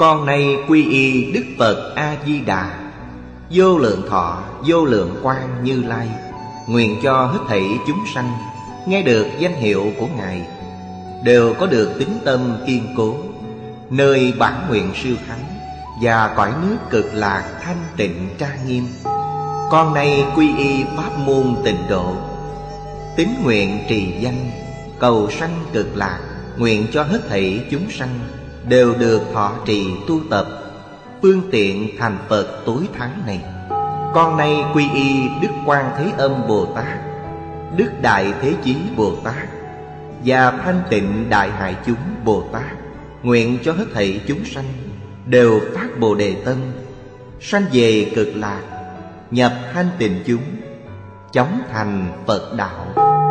Con nay quy y Đức Phật A-di-đà, vô lượng thọ vô lượng quang Như Lai. Nguyện cho hết thảy chúng sanh nghe được danh hiệu của Ngài đều có được tín tâm kiên cố, nơi bản nguyện siêu thắng và cõi nước cực lạc thanh tịnh trang nghiêm. Con nay quy y pháp môn Tịnh độ, tín nguyện trì danh cầu sanh cực lạc. Nguyện cho hết thảy chúng sanh đều được thọ trì tu tập phương tiện thành Phật tối thắng này. Con nay quy y Đức Quan Thế Âm Bồ Tát, Đức Đại Thế Chí Bồ Tát và Thanh Tịnh Đại Hải Chúng Bồ Tát. Nguyện cho hết thảy chúng sanh đều phát Bồ Đề tâm, sanh về cực lạc, nhập thanh tịnh chúng, chóng thành Phật đạo.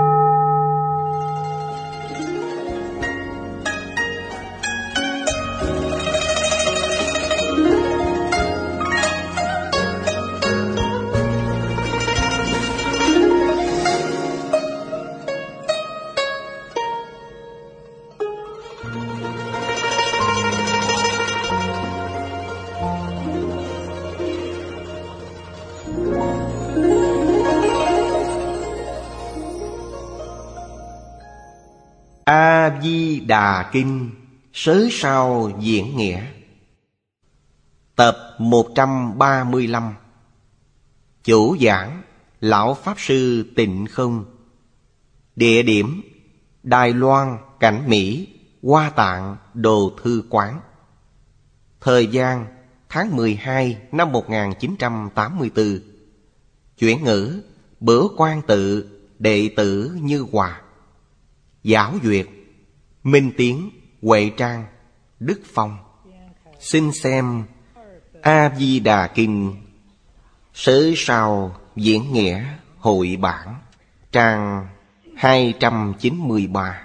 A-di-đà Kinh Sớ Sao Diễn Nghĩa. Tập 135. Chủ giảng Lão Pháp Sư Tịnh Không. Địa điểm Đài Loan, Cảnh Mỹ, Hoa Tạng, Đồ Thư Quán. Thời gian tháng 12 năm 1984. Chuyển ngữ Bửu Quan Tự, đệ tử Như Hòa. Giáo duyệt Minh Tiến, Huệ Trang, Đức Phong. Xin xem A-di-đà Kinh Sớ Sao Diễn Nghĩa Hội Bản, trang 293.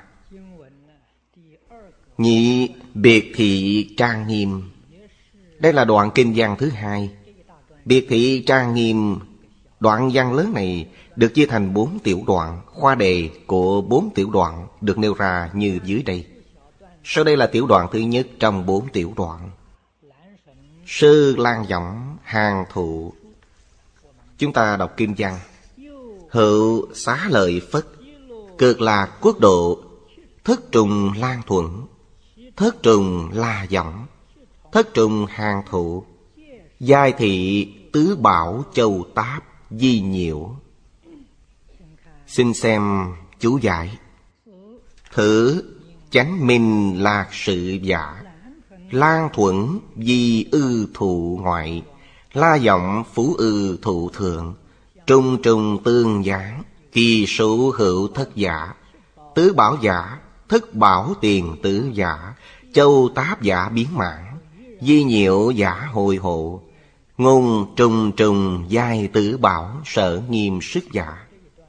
Nhị biệt thị trang nghiêm. Đây là đoạn kinh văn thứ hai. Biệt thị trang nghiêm, đoạn văn lớn này được chia thành 4 tiểu đoạn. Khoa đề của 4 tiểu đoạn được nêu ra như dưới đây. Sau đây là tiểu đoạn thứ nhất trong 4 tiểu đoạn. Sư Lan Võng Hàng Thụ. Chúng ta đọc kinh văn. Hữu xá lợi Phất, cực lạc quốc độ, thất trùng Lan Thuận, thất trùng La Võng, thất trùng Hàng Thụ, giai thị tứ bảo châu Táp di nhiễu. Xin xem chú giải. Thử chánh minh lạc sự giả, Lan Thuận di ư thụ ngoại, La Võng phú ư thụ thượng, trung trung tương giảng, kỳ số hữu thất giả, tứ bảo giả, thất bảo tiền tứ giả, châu Táp giả biến mãn, di nhiễu giả hồi hộ, ngôn trùng trùng giai tứ bảo sở nghiêm sức giả.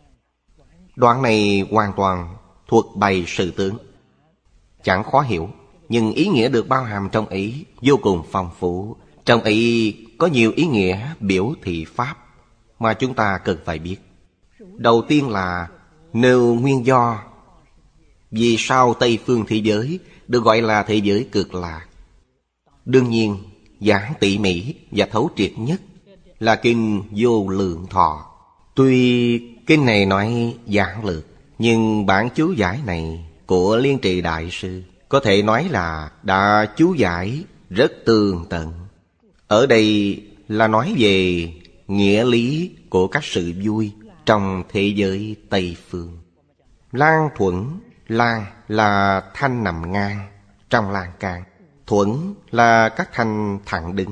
Đoạn này hoàn toàn thuật bày sự tướng, chẳng khó hiểu, nhưng ý nghĩa được bao hàm trong ấy vô cùng phong phú. Trong ấy có nhiều ý nghĩa biểu thị pháp mà chúng ta cần phải biết. Đầu tiên là nêu nguyên do vì sao Tây phương thế giới được gọi là thế giới cực lạc. Đương nhiên, giảng tỉ mỉ và thấu triệt nhất là kinh Vô Lượng Thọ. Tuy kinh này nói giản lược, nhưng bản chú giải này của Liên Trì Đại Sư có thể nói là đã chú giải rất tường tận. Ở đây là nói về nghĩa lý của các sự vui trong thế giới Tây phương. Lan Thuận, Lan là thanh nằm ngang trong lan can, Thuận là các thanh thẳng đứng.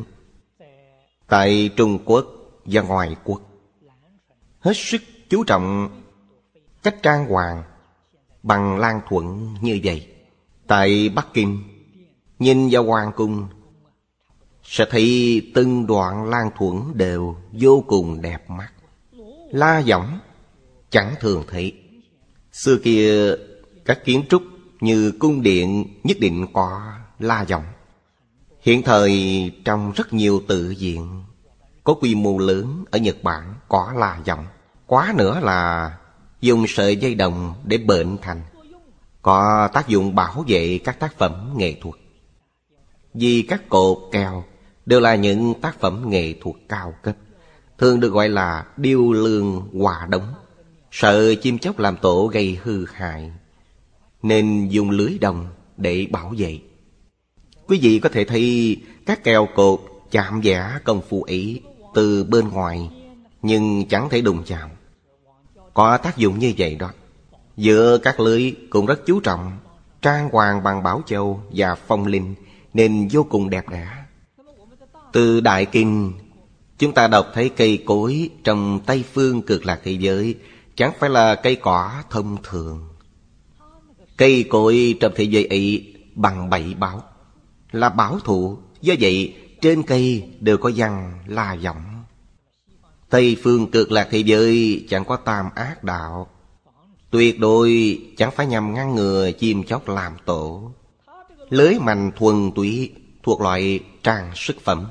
Tại Trung Quốc và ngoài quốc hết sức chú trọng cách trang hoàng bằng Lan Thuận như vậy. Tại Bắc Kinh, nhìn vào hoàng cung sẽ thấy từng đoạn Lan Thuận đều vô cùng đẹp mắt. La Võng chẳng thường thấy. Xưa kia các kiến trúc như cung điện nhất định có La Võng. Hiện thời trong rất nhiều tự viện có quy mô lớn ở Nhật Bản có La Võng. Quá nữa là dùng sợi dây đồng để bệnh thành, có tác dụng bảo vệ các tác phẩm nghệ thuật. Vì các cột kèo đều là những tác phẩm nghệ thuật cao cấp, thường được gọi là điêu lương họa đống. Sợ chim chóc làm tổ gây hư hại, nên dùng lưới đồng để bảo vệ. Quý vị có thể thấy các kèo cột chạm vẽ công phu ấy từ bên ngoài, nhưng chẳng thể đụng chạm. Có tác dụng như vậy đó. Giữa các lưới cũng rất chú trọng, trang hoàng bằng bảo châu và phong linh, nên vô cùng đẹp đẽ. Từ Đại Kinh, chúng ta đọc thấy cây cối trong Tây Phương Cực Lạc thế giới chẳng phải là cây cỏ thông thường. Cây cối trong thế giới ấy bằng 7 báo, là bảo thụ. Do vậy trên cây đều có văn la giọng. Tây Phương Cực Lạc thế giới chẳng có tam ác đạo, tuyệt đối chẳng phải nhằm ngăn ngừa chim chóc làm tổ. Lưới mành thuần túy thuộc loại trang sức phẩm.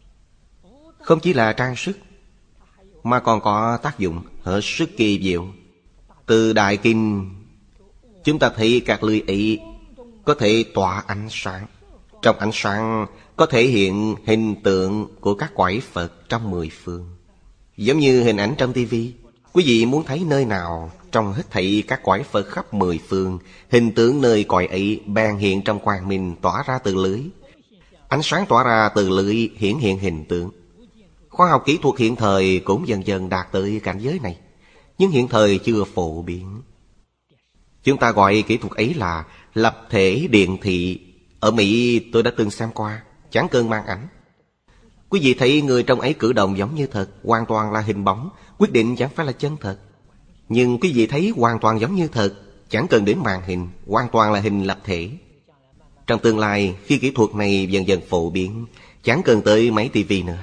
Không chỉ là trang sức, mà còn có tác dụng hết sức kỳ diệu. Từ Đại Kinh, chúng ta thấy các lưới ấy có thể tỏa ánh sáng. Trong ánh sáng có thể hiện hình tượng của các cõi Phật trong 10 phương. Giống như hình ảnh trong tivi. Quý vị muốn thấy nơi nào trong hết thảy các cõi Phật khắp 10 phương, hình tượng nơi cõi ấy bèn hiện trong quang minh tỏa ra từ lưới. Ánh sáng tỏa ra từ lưới hiển hiện hình tượng. Khoa học kỹ thuật hiện thời cũng dần dần đạt tới cảnh giới này, nhưng hiện thời chưa phổ biến. Chúng ta gọi kỹ thuật ấy là lập thể điện thị. Ở Mỹ tôi đã từng xem qua, chẳng cần màn ảnh. Quý vị thấy người trong ấy cử động giống như thật, hoàn toàn là hình bóng, quyết định chẳng phải là chân thật. Nhưng quý vị thấy hoàn toàn giống như thật, chẳng cần đến màn hình, hoàn toàn là hình lập thể. Trong tương lai, khi kỹ thuật này dần dần phổ biến, chẳng cần tới máy tivi nữa.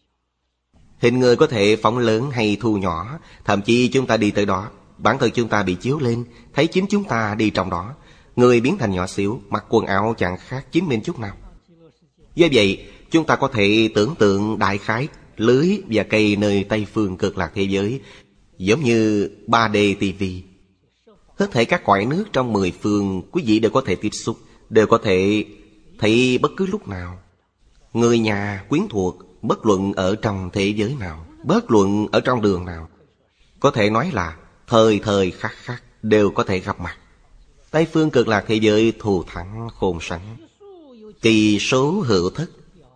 Hình người có thể phóng lớn hay thu nhỏ, thậm chí chúng ta đi tới đó, bản thân chúng ta bị chiếu lên, thấy chính chúng ta đi trong đó. Người biến thành nhỏ xíu, mặc quần áo chẳng khác chính mình chút nào. Do vậy, chúng ta có thể tưởng tượng đại khái lưới và cây nơi Tây Phương Cực Lạc thế giới giống như 3D TV. Hết thảy các cõi nước trong 10 phương, quý vị đều có thể tiếp xúc, đều có thể thấy bất cứ lúc nào. Người nhà, quyến thuộc, bất luận ở trong thế giới nào, bất luận ở trong đường nào, có thể nói là thời thời khắc khắc đều có thể gặp mặt. Tây Phương Cực Lạc thế giới thù thắng khôn sánh. Kỳ số hữu thất.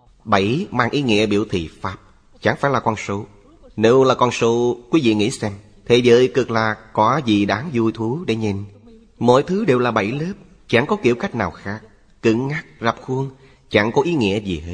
7 mang ý nghĩa biểu thị pháp, chẳng phải là con số. Nếu là con số, quý vị nghĩ xem, thế giới Cực Lạc có gì đáng vui thú để nhìn. Mọi thứ đều là 7 lớp, chẳng có kiểu cách nào khác, cứng ngắc, rập khuôn, chẳng có ý nghĩa gì hết.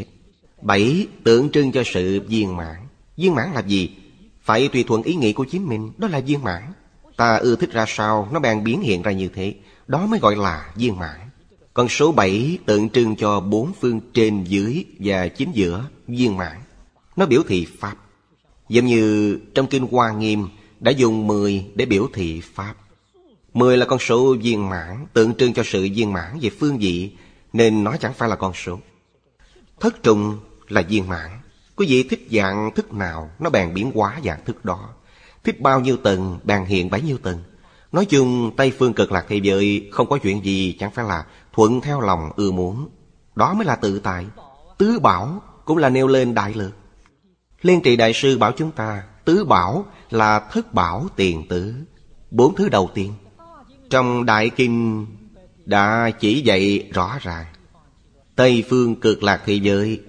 7 tượng trưng cho sự viên mãn. Viên mãn là gì? Phải tùy thuận ý nghĩ của chính mình, đó là viên mãn. Ta ưa thích ra sao, nó bèn biến hiện ra như thế, đó mới gọi là viên mãn. Con số 7 tượng trưng cho 4 phương trên dưới và chính giữa, viên mãn. Nó biểu thị pháp. Giống như trong Kinh Hoa Nghiêm đã dùng 10 để biểu thị pháp. 10 là con số viên mãn, tượng trưng cho sự viên mãn về phương vị, nên nó chẳng phải là con số. Thất trùng là viên mãn. Quý vị thích dạng thức nào, nó bèn biến hóa dạng thức đó. Thích bao nhiêu tầng, bèn hiện bấy nhiêu tầng. Nói chung, Tây Phương Cực Lạc thế giới không có chuyện gì chẳng phải là thuận theo lòng ưa muốn. Đó mới là tự tại. Tứ bảo cũng là nêu lên đại lược. Liên Trì Đại Sư bảo chúng ta, tứ bảo là thất bảo tiền tứ, 4 thứ đầu tiên. Trong Đại Kinh đã chỉ dạy rõ ràng. Tây Phương Cực Lạc thế giới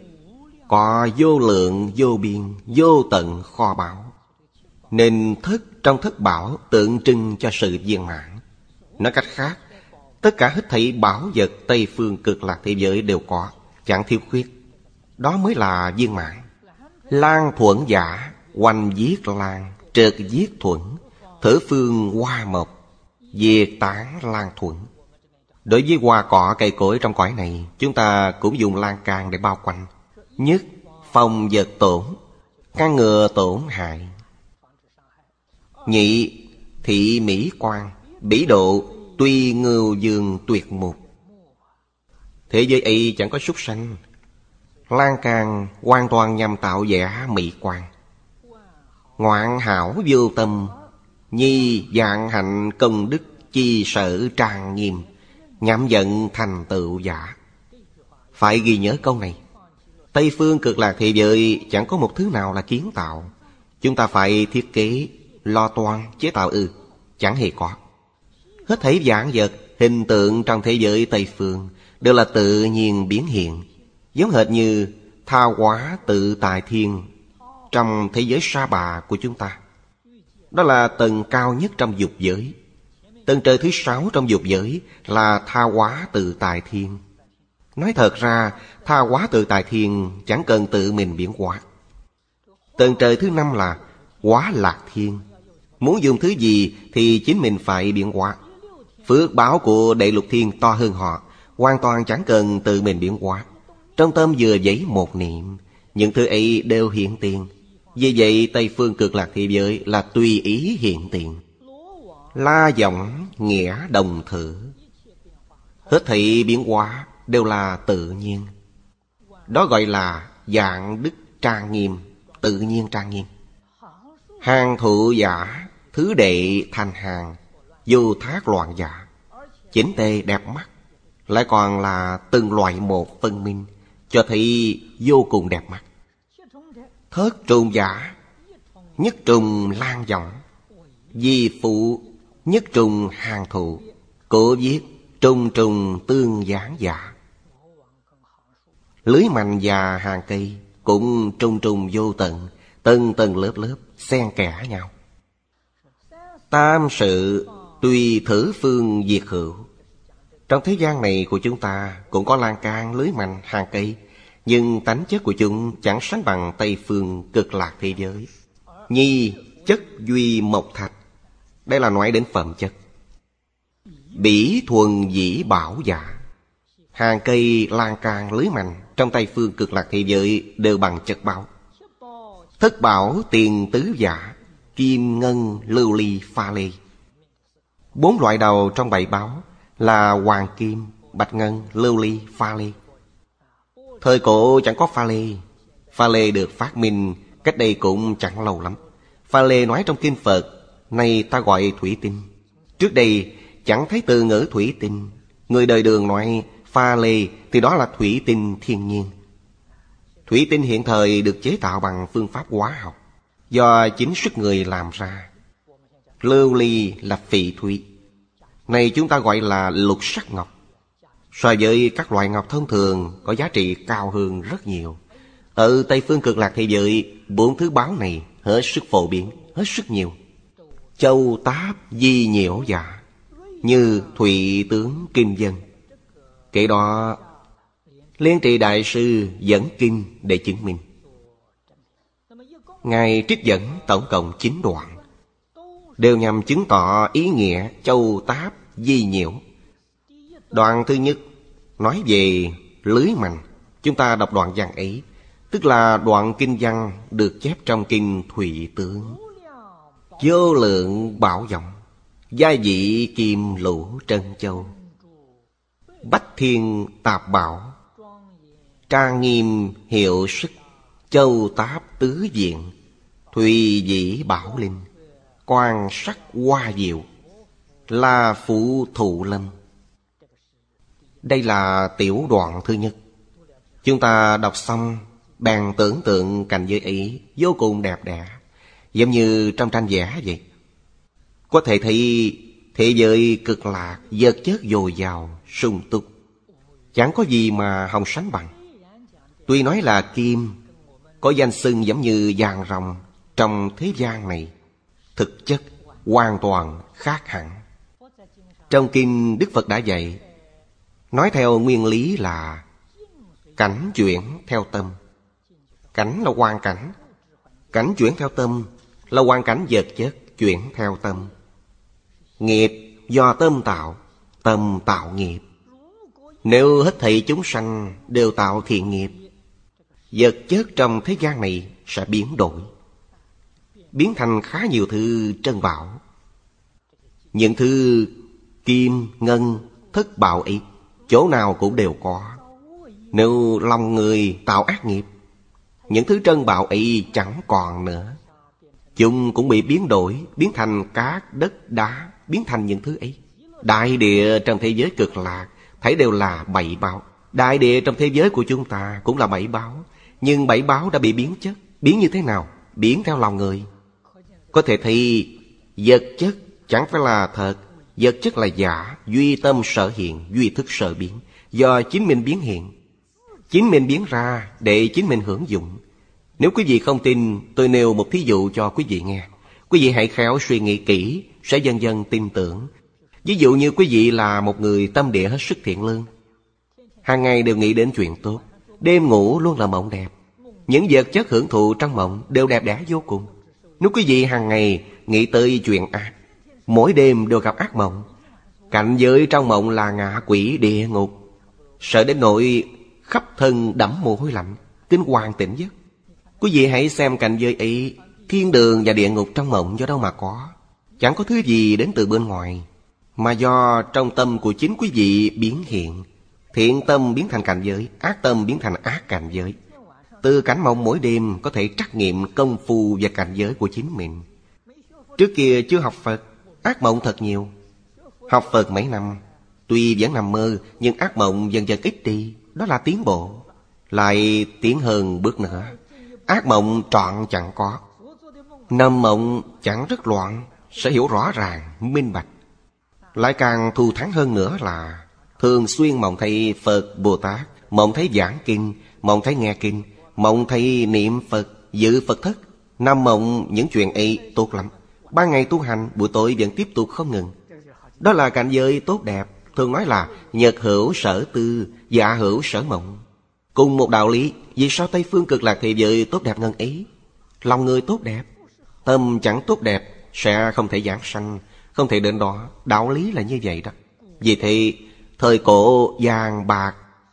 có vô lượng, vô biên, vô tận kho báu, nên thất trong thất bảo tượng trưng cho sự viên mãn. Nói cách khác, tất cả hết thảy bảo vật Tây Phương Cực Lạc thế giới đều có, chẳng thiếu khuyết. Đó mới là viên mãn. Lan thuận giả, oanh giết lan, trợt giết thuận, thử phương hoa mộc, diệt tán lan thuận. Đối với hoa cỏ cây cối trong cõi này, chúng ta cũng dùng lan can để bao quanh. Nhất, phòng vật tổn, ngăn ngừa tổn hại. Nhị, thị mỹ quan, bỉ độ, tuy ngưu dương tuyệt mục. Thế giới ấy chẳng có súc sanh. Lan can hoàn toàn nhằm tạo vẻ mỹ quan. Ngoạn hảo vô tâm, nhi dạng hạnh công đức chi sở trang nghiêm, nhằm giận thành tựu giả. Phải ghi nhớ câu này. Tây phương cực lạc thế giới chẳng có một thứ nào là kiến tạo. Chúng ta phải thiết kế, lo toan, chế tạo ư? Chẳng hề có. Hết thảy vạn vật, hình tượng trong thế giới Tây phương đều là tự nhiên biến hiện, giống hệt như tha hóa tự tại thiên trong thế giới Sa Bà của chúng ta. Đó là tầng cao nhất trong dục giới. Tầng trời thứ 6 trong dục giới là tha hóa tự tại thiên. Nói thật ra, tha hóa tự tại thiên chẳng cần tự mình biến hóa. Tầng trời thứ 5 là hóa lạc thiên. Muốn dùng thứ gì thì chính mình phải biến hóa. Phước báo của đệ lục thiên to hơn họ, hoàn toàn chẳng cần tự mình biến hóa. Trong tâm vừa dấy một niệm, những thứ ấy đều hiện tiền. Vì vậy Tây phương cực lạc thế giới là tùy ý hiện tiền. La giọng nghĩa đồng thử. Hết thảy biến hóa đều là tự nhiên. Đó gọi là dạng đức trang nghiêm, tự nhiên trang nghiêm. Hàng thụ giả, thứ đệ thành hàng, vô thác loạn giả. Chỉnh tề đẹp mắt, lại còn là từng loại một phân minh, cho thấy vô cùng đẹp mắt. Thất trùng giả, nhất trùng lan giọng, di phụ nhất trùng hàng thụ. Cổ viết trùng trùng tương gián giả. Lưới mành và hàng cây cũng trùng trùng vô tận, tầng tầng lớp lớp xen kẽ nhau. Tam sự tùy thử phương diệt hữu. Trong thế gian này của chúng ta cũng có lan can, lưới mành, hàng cây, nhưng tánh chất của chúng chẳng sánh bằng Tây phương cực lạc thế giới. Nhi chất duy mộc thạch. Đây là nói đến phẩm chất. Bỉ thuần dĩ bảo giả. Hàng cây, lan can, lưới mành trong Tây phương cực lạc thế giới đều bằng chất bảo. Thất bảo tiền tứ giả. Kim, ngân, lưu ly, pha lê. 4 loại đầu trong 7 báo là hoàng kim, bạch ngân, lưu ly, pha lê. Thời cổ chẳng có pha lê. Pha lê được phát minh cách đây cũng chẳng lâu lắm. Pha lê nói trong kinh Phật, nay ta gọi thủy tinh. Trước đây chẳng thấy từ ngữ thủy tinh. Người đời Đường nói pha lê thì đó là thủy tinh thiên nhiên. Thủy tinh hiện thời được chế tạo bằng phương pháp hóa học, do chính sức người làm ra. Lưu ly là phỉ thủy, này chúng ta gọi là lục sắc ngọc. So với các loại ngọc thông thường có giá trị cao hơn rất nhiều. Ở Tây phương cực lạc thế giới, 4 thứ báo này hết sức phổ biến, hết sức nhiều. Châu táp di nhiễu giả, như thủy tướng kim dân. Kể đó Liên Trì Đại Sư dẫn kinh để chứng minh. Ngài trích dẫn tổng cộng 9 đoạn, đều nhằm chứng tỏ ý nghĩa châu táp di nhiễu. Đoạn thứ nhất nói về lưới mành. Chúng ta đọc đoạn văn ấy, tức là đoạn kinh văn được chép trong kinh Thủy Tướng. Vô lượng bảo vọng, gia vị kim lũ trân châu. Bách thiên tạp bảo, trang nghiêm hiệu sức. Châu táp tứ diện, thùy dĩ bảo linh. Quan sắc hoa diệu, là phụ thụ lâm. Đây là tiểu đoạn thứ nhất. Chúng ta đọc xong bèn tưởng tượng cảnh giới ấy vô cùng đẹp đẽ, giống như trong tranh vẽ vậy. Có thể thấy thế giới cực lạc vật chất dồi dào, sung túc, chẳng có gì mà không sánh bằng. Tuy nói là kim, có danh xưng giống như vàng ròng trong thế gian này, thực chất hoàn toàn khác hẳn. Trong kinh Đức Phật đã dạy, nói theo nguyên lý là cảnh chuyển theo tâm. Cảnh là hoàn cảnh, cảnh chuyển theo tâm là hoàn cảnh vật chất chuyển theo tâm. Nghiệp do tâm tạo, tâm tạo nghiệp. Nếu hết thảy chúng sanh đều tạo thiện nghiệp, vật chất trong thế gian này sẽ biến đổi, biến thành khá nhiều thứ trân bảo. Những thứ kim, ngân, thất bảo ấy chỗ nào cũng đều có. Nếu lòng người tạo ác nghiệp, những thứ trân bảo ấy chẳng còn nữa. Chúng cũng bị biến đổi, biến thành cát, đất, đá, biến thành những thứ ấy. Đại địa trong thế giới cực lạc thấy đều là bậy bạo, Đại địa trong thế giới của chúng ta cũng là bảy báu. Nhưng bảy báu đã bị biến chất. Biến như thế nào? Biến theo lòng người. Có thể thấy vật chất chẳng phải là thật. Vật chất là giả. Duy tâm sở hiện, duy thức sở biến. Do chính mình biến hiện. Chính mình biến ra để chính mình hưởng dụng. Nếu quý vị không tin, tôi nêu một thí dụ cho quý vị nghe. Quý vị hãy khéo suy nghĩ kỹ, sẽ dần dần tin tưởng. Ví dụ như quý vị là một người tâm địa hết sức thiện lương, hàng ngày đều nghĩ đến chuyện tốt, đêm ngủ luôn là mộng đẹp. Những vật chất hưởng thụ trong mộng đều đẹp đẽ vô cùng. Nếu quý vị hàng ngày nghĩ tới chuyện ác, mỗi đêm đều gặp ác mộng, cảnh giới trong mộng là ngạ quỷ địa ngục, sợ đến nỗi khắp thân đẫm mồ hôi lạnh, kinh hoàng tỉnh giấc. Quý vị hãy xem cảnh giới ấy, thiên đường và địa ngục trong mộng do đâu mà có. Chẳng có thứ gì đến từ bên ngoài, mà do trong tâm của chính quý vị biến hiện. Thiện tâm biến thành cảnh giới, ác tâm biến thành ác cảnh giới. Từ cảnh mộng mỗi đêm có thể trắc nghiệm công phu và cảnh giới của chính mình. Trước kia chưa học Phật, ác mộng thật nhiều. Học Phật mấy năm, tuy vẫn nằm mơ, nhưng ác mộng dần dần ít đi. Đó là tiến bộ. Lại tiến hơn bước nữa, ác mộng trọn chẳng có. Nằm mộng chẳng rất loạn, sẽ hiểu rõ ràng, minh bạch. Lại càng thù thắng hơn nữa là thường xuyên mộng thấy Phật Bồ Tát, mộng thấy giảng kinh, mộng thấy nghe kinh, mộng thấy niệm Phật, dự Phật thất. Nằm mộng những chuyện ấy tốt lắm. Ban ngày tu hành, buổi tối vẫn tiếp tục không ngừng. Đó là cảnh giới tốt đẹp. Thường nói là nhật hữu sở tư, dạ hữu sở mộng. Cùng một đạo lý, vì sao Tây Phương Cực Lạc thế giới tốt đẹp ngân ấy? Lòng người tốt đẹp, tâm chẳng tốt đẹp sẽ không thể giảng sanh, không thể đến đó. Đạo lý là như vậy đó. Vì thế thời cổ vàng bạc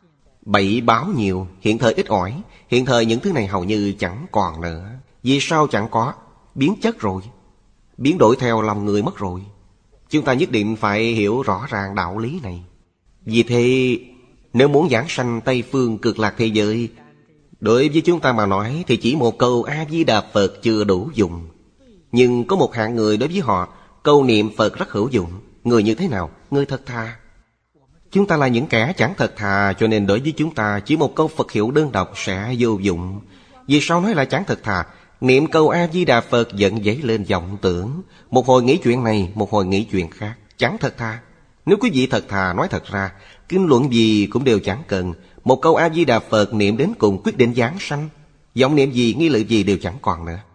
bảy báo nhiều, hiện thời ít ỏi. Hiện thời những thứ này hầu như chẳng còn nữa. Vì sao chẳng có? Biến chất rồi, biến đổi theo lòng người mất rồi. Chúng ta nhất định phải hiểu rõ ràng đạo lý này. Vì thế nếu muốn giảng sanh Tây Phương Cực Lạc thế giới, đối với chúng ta mà nói thì chỉ một câu A-di-đà Phật chưa đủ dùng. Nhưng có một hạng người đối với họ, câu niệm Phật rất hữu dụng. Người như thế nào? Người thật thà. Chúng ta là những kẻ chẳng thật thà, cho nên đối với chúng ta chỉ một câu Phật hiệu đơn độc sẽ vô dụng. Vì sao nói là chẳng thật thà? Niệm câu A-di-đà Phật dẫn dấy lên vọng tưởng, một hồi nghĩ chuyện này, một hồi nghĩ chuyện khác, chẳng thật thà. Nếu quý vị thật thà nói thật ra, kinh luận gì cũng đều chẳng cần. Một câu A-di-đà Phật niệm đến cùng quyết định giảng sanh. Vọng niệm gì, nghi lự gì đều chẳng còn nữa.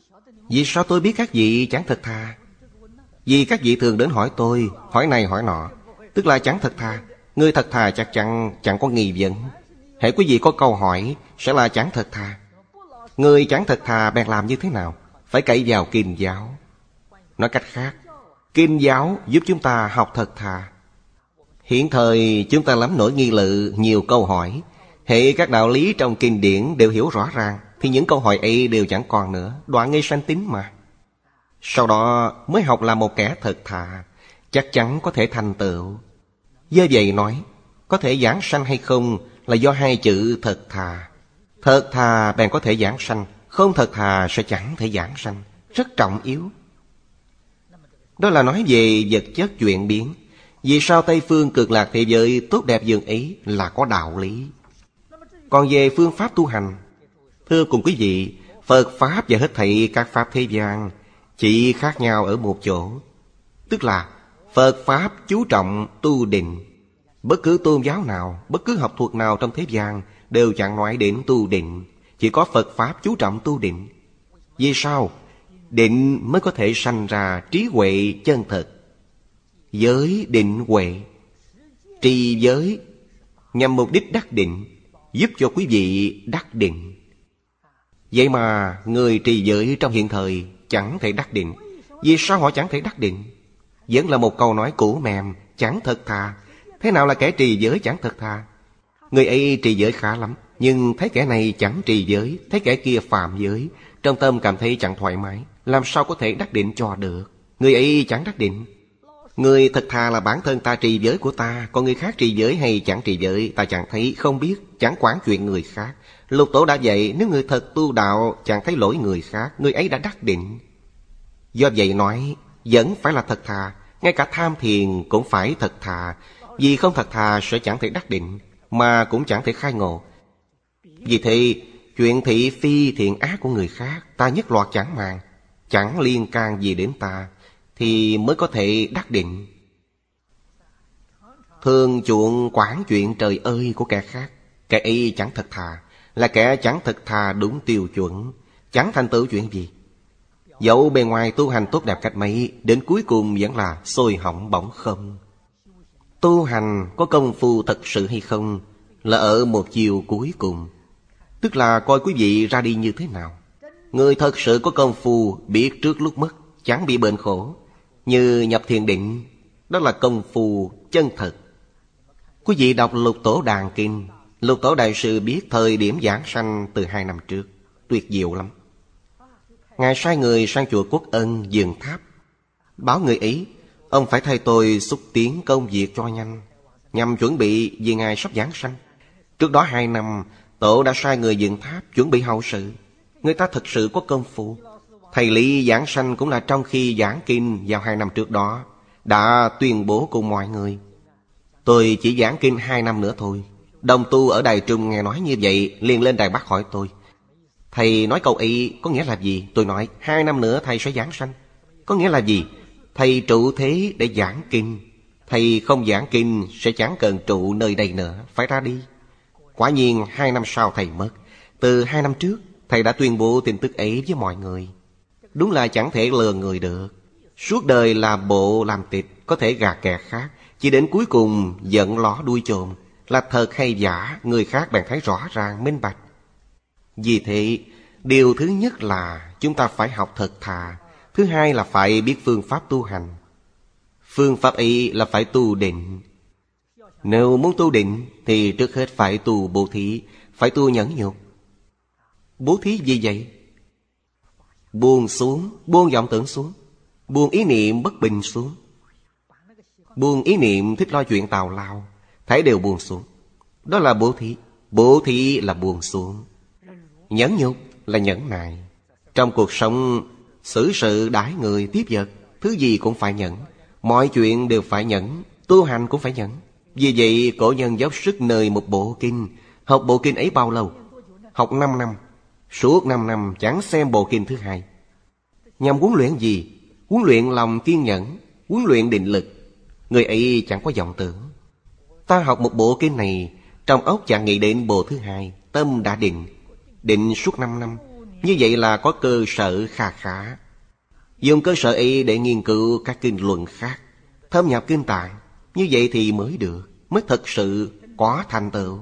Vì sao tôi biết các vị chẳng thật thà? Vì các vị thường đến hỏi tôi, hỏi này hỏi nọ, tức là chẳng thật thà. Người thật thà chắc chắn chẳng có nghi vấn. Hễ quý vị có câu hỏi sẽ là chẳng thật thà. Người chẳng thật thà bèn làm như thế nào? Phải cậy vào kinh giáo. Nói cách khác, kinh giáo giúp chúng ta học thật thà. Hiện thời chúng ta lắm nỗi nghi lự, nhiều câu hỏi. Hễ các đạo lý trong kinh điển đều hiểu rõ ràng, thì những câu hỏi ấy đều chẳng còn nữa, đoạn ngay sanh tính mà. Sau đó mới học là một kẻ thật thà, chắc chắn có thể thành tựu. Do vậy nói, có thể giảng sanh hay không là do hai chữ thật thà. Thật thà bèn có thể giảng sanh, không thật thà sẽ chẳng thể giảng sanh. Rất trọng yếu. Đó là nói về vật chất chuyển biến. Vì sao Tây Phương Cực Lạc thế giới tốt đẹp dường ấy là có đạo lý. Còn về phương pháp tu hành, thưa cùng quý vị, Phật Pháp và hết thảy các Pháp thế gian chỉ khác nhau ở một chỗ. Tức là Phật Pháp chú trọng tu định. Bất cứ tôn giáo nào, bất cứ học thuật nào trong thế gian đều chẳng nói đến tu định. Chỉ có Phật Pháp chú trọng tu định. Vì sao? Định mới có thể sanh ra trí huệ chân thật. Giới định huệ, trì giới nhằm mục đích đắc định, giúp cho quý vị đắc định. Vậy mà người trì giới trong hiện thời chẳng thể đắc định. Vì sao họ chẳng thể đắc định? Vẫn là một câu nói cũ mềm, chẳng thật thà. Thế nào là kẻ trì giới chẳng thật thà? Người ấy trì giới khá lắm, nhưng thấy kẻ này chẳng trì giới, thấy kẻ kia phạm giới, trong tâm cảm thấy chẳng thoải mái. Làm sao có thể đắc định cho được? Người ấy chẳng đắc định. Người thật thà là bản thân ta trì giới của ta, còn người khác trì giới hay chẳng trì giới ta chẳng thấy, không biết, chẳng quản chuyện người khác. Lục Tổ đã dạy, nếu người thật tu đạo chẳng thấy lỗi người khác, người ấy đã đắc định. Do vậy nói, vẫn phải là thật thà. Ngay cả tham thiền cũng phải thật thà. Vì không thật thà sẽ chẳng thể đắc định. mà cũng chẳng thể khai ngộ. Vì thế, chuyện thị phi thiện ác của người khác ta nhất loạt chẳng màng, chẳng liên can gì đến ta, thì mới có thể đắc định. Thường chuộng quản chuyện trời ơi của kẻ khác, kẻ ấy chẳng thật thà, là kẻ chẳng thật thà đúng tiêu chuẩn, chẳng thành tựu chuyện gì. Dẫu bề ngoài tu hành tốt đẹp cách mấy, đến cuối cùng vẫn là sôi hỏng bỏng không. Tu hành có công phu thật sự hay không là ở một chiều cuối cùng. Tức là coi quý vị ra đi như thế nào. Người thật sự có công phu biết trước lúc mất, chẳng bị bệnh khổ, như nhập thiền định, đó là công phu chân thật. Quý vị đọc Lục Tổ Đàn Kinh, Lục Tổ Đại Sư biết thời điểm giảng sanh từ 2 năm trước, tuyệt diệu lắm. Ngài sai người sang chùa Quốc Ân Dường Tháp, báo người ấy ông phải thay tôi xúc tiến công việc cho nhanh, nhằm chuẩn bị vì Ngài sắp giảng sanh. Trước đó 2 năm, Tổ đã sai người dựng tháp chuẩn bị hậu sự. Người ta thật sự có công phu. Thầy Lý giảng sanh cũng là trong khi giảng kinh vào 2 năm trước đó, đã tuyên bố cùng mọi người. Tôi chỉ giảng kinh 2 năm nữa thôi. Đồng tu ở Đài Trung nghe nói như vậy, liền lên Đài Bắc hỏi tôi, thầy nói câu ấy có nghĩa là gì? Tôi nói 2 năm nữa thầy sẽ giảng sanh. Có nghĩa là gì? Thầy trụ thế để giảng kinh. Thầy không giảng kinh sẽ chẳng cần trụ nơi đây nữa, phải ra đi. Quả nhiên 2 năm sau thầy mất. Từ 2 năm trước thầy đã tuyên bố tin tức ấy với mọi người. Đúng là chẳng thể lừa người được. Suốt đời làm bộ làm tịch, có thể gạt kẻ khác, chỉ đến cuối cùng giận ló đuôi chồn, là thật hay giả người khác bèn thấy rõ ràng minh bạch. Vì thế, điều thứ nhất là chúng ta phải học thật thà. Thứ hai là phải biết phương pháp tu hành. Phương pháp ấy là phải tu định. Nếu muốn tu định thì trước hết phải tu bố thí, phải tu nhẫn nhục. Bố thí gì vậy? Buông xuống, buông vọng tưởng xuống, buông ý niệm bất bình xuống, buông ý niệm thích lo chuyện tào lao, thấy đều buông xuống. Đó là bố thí. Bố thí là buông xuống. Nhẫn nhục là nhẫn nại. Trong cuộc sống xử sự đãi người tiếp vật, thứ gì cũng phải nhẫn. Mọi chuyện đều phải nhẫn. Tu hành cũng phải nhẫn. Vì vậy cổ nhân dốc sức nơi một bộ kinh. Học bộ kinh ấy bao lâu? Học 5 năm. Suốt 5 năm chẳng xem bộ kinh thứ hai. Nhằm huấn luyện gì? Huấn luyện lòng kiên nhẫn, huấn luyện định lực. Người ấy chẳng có vọng tưởng. Ta học một bộ kinh này, trong óc chẳng nghĩ đến bộ thứ hai. Tâm đã định. Định suốt 5 năm. Như vậy là có cơ sở kha khá. Dùng cơ sở ấy để nghiên cứu các kinh luận khác, thâm nhập kinh tạng. Như vậy thì mới được, mới thật sự có thành tựu.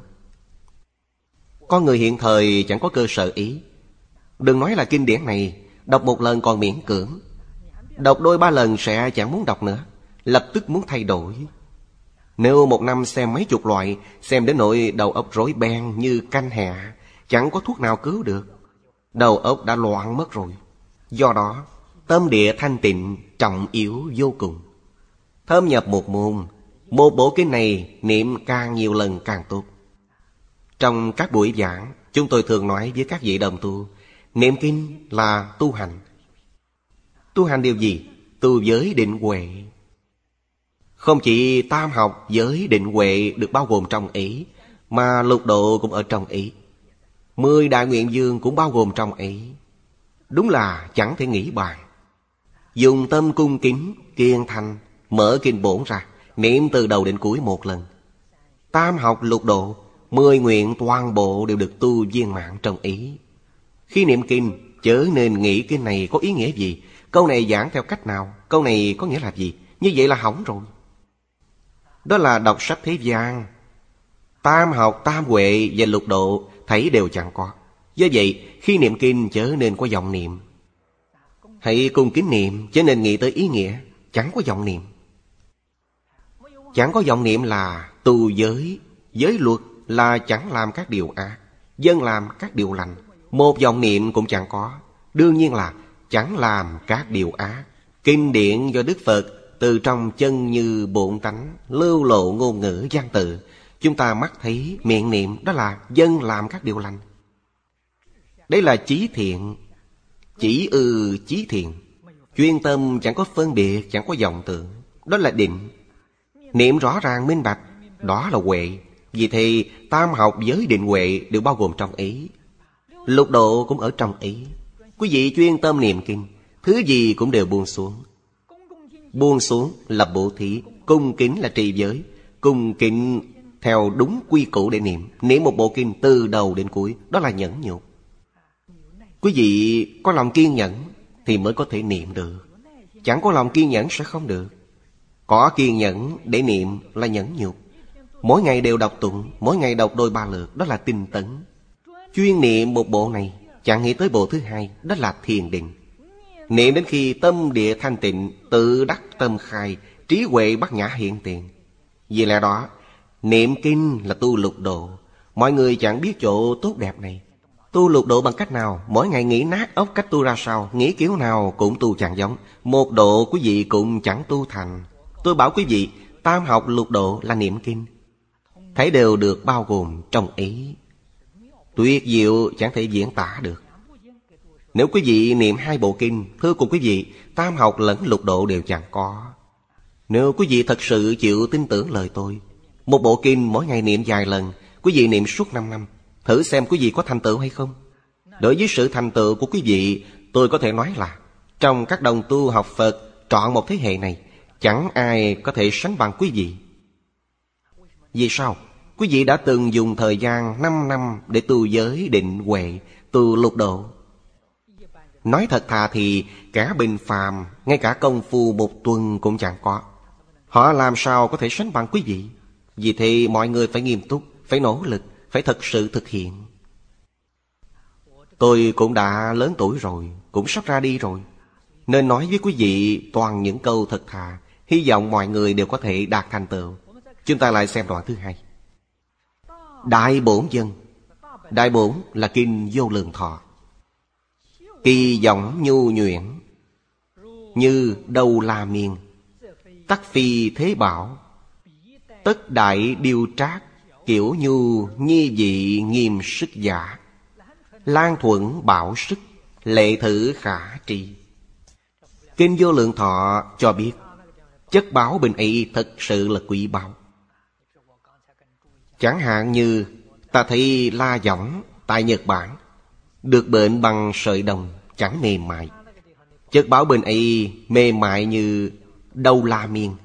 Con người hiện thời chẳng có cơ sở ý. Đừng nói là kinh điển này, đọc một lần còn miễn cưỡng, đọc đôi ba lần sẽ chẳng muốn đọc nữa, lập tức muốn thay đổi. Nếu một năm xem mấy chục loại, xem đến nỗi đầu óc rối beng như canh hẹ, chẳng có thuốc nào cứu được. Đầu óc đã loạn mất rồi. Do đó, tâm địa thanh tịnh trọng yếu vô cùng. Thâm nhập một môn, một bộ kinh này niệm càng nhiều lần càng tốt. Trong các buổi giảng, chúng tôi thường nói với các vị đồng tu, niệm kinh là tu hành. Tu hành điều gì? Tu giới định huệ. Không chỉ tam học giới định huệ được bao gồm trong ý, mà lục độ cũng ở trong ý. 10 đại nguyện dương cũng bao gồm trong ý. Đúng là chẳng thể nghĩ bàn. Dùng tâm cung kính, kiên thành, mở kinh bổn ra, niệm từ đầu đến cuối một lần. Tam học lục độ, 10 nguyện toàn bộ đều được tu viên mãn trong ý. Khi niệm kinh, chớ nên nghĩ kinh này có ý nghĩa gì, câu này giảng theo cách nào, câu này có nghĩa là gì. Như vậy là hỏng rồi. Đó là đọc sách thế gian. Tam học, tam huệ và lục độ thấy đều chẳng có. Do vậy, khi niệm kinh chớ nên có vọng niệm. Hãy cung kính niệm, chớ nên nghĩ tới ý nghĩa, chẳng có vọng niệm. Chẳng có vọng niệm là tu giới. Giới luật là chẳng làm các điều ác, dân làm các điều lành. Một vọng niệm cũng chẳng có, đương nhiên là chẳng làm các điều ác. Kinh điển do Đức Phật từ trong chân như bổn tánh lưu lộ ngôn ngữ văn tự, chúng ta mắt thấy miệng niệm, đó là dân làm các điều lành. Đấy là chí thiện. Chỉ chí thiện. Chuyên tâm chẳng có phân biệt, chẳng có vọng tưởng, đó là định. Niệm rõ ràng minh bạch, đó là huệ. Vì thế tam học giới định huệ đều bao gồm trong ý. Lục độ cũng ở trong ý. Quý vị chuyên tâm niệm kinh, thứ gì cũng đều buông xuống. Buông xuống là bố thí, cung kính là trì giới. Cung kính theo đúng quy củ để niệm. Niệm một bộ kinh từ đầu đến cuối, đó là nhẫn nhục. Quý vị có lòng kiên nhẫn thì mới có thể niệm được. Chẳng có lòng kiên nhẫn sẽ không được. Có kiên nhẫn để niệm là nhẫn nhục. Mỗi ngày đều đọc tụng, mỗi ngày đọc đôi ba lượt, đó là tinh tấn. Chuyên niệm một bộ này, chẳng nghĩ tới bộ thứ hai, đó là thiền định. Niệm đến khi tâm địa thanh tịnh, tự đắc tâm khai, trí huệ bát nhã hiện tiền. Vì lẽ đó, niệm kinh là tu lục độ. Mọi người chẳng biết chỗ tốt đẹp này. Tu lục độ bằng cách nào? Mỗi ngày nghĩ nát óc cách tu ra sao, nghĩ kiểu nào cũng tu chẳng giống. Một độ quý vị cũng chẳng tu thành. Tôi bảo quý vị, tam học lục độ là niệm kinh. Thấy đều được bao gồm trong ý. Tuyệt diệu chẳng thể diễn tả được. Nếu quý vị niệm hai bộ kinh, thưa cùng quý vị, tam học lẫn lục độ đều chẳng có. Nếu quý vị thật sự chịu tin tưởng lời tôi, một bộ kinh mỗi ngày niệm vài lần, quý vị niệm suốt 5 năm, thử xem quý vị có thành tựu hay không. Đối với sự thành tựu của quý vị, tôi có thể nói là trong các đồng tu học Phật trọn một thế hệ này, chẳng ai có thể sánh bằng quý vị. Vì sao? Quý vị đã từng dùng thời gian 5 năm để tu giới định huệ, tu lục độ. Nói thật thà thì cả bình phàm, ngay cả công phu một tuần cũng chẳng có. Họ làm sao có thể sánh bằng quý vị? Vì thế mọi người phải nghiêm túc, phải nỗ lực, phải thật sự thực hiện. Tôi cũng đã lớn tuổi rồi, cũng sắp ra đi rồi, nên nói với quý vị toàn những câu thật thà. Hy vọng mọi người đều có thể đạt thành tựu. Chúng ta lại xem đoạn thứ hai. Đại bổn dân. Đại bổn là kinh Vô Lượng Thọ. Kỳ giọng nhu nhuyễn, như Đầu La Miên, tắc phi thế bảo. Tất đại điêu trác, kiểu nhu nhi dị nghiêm sức giả. Lan thuận bảo sức, lệ thử khả tri. Kinh Vô Lượng Thọ cho biết chất báo bình ấy thật sự là quý báu. Chẳng hạn như ta thấy la võng tại Nhật Bản được bệnh bằng sợi đồng, chẳng mềm mại. Chất báo bình ấy mềm mại như Đầu La Miên.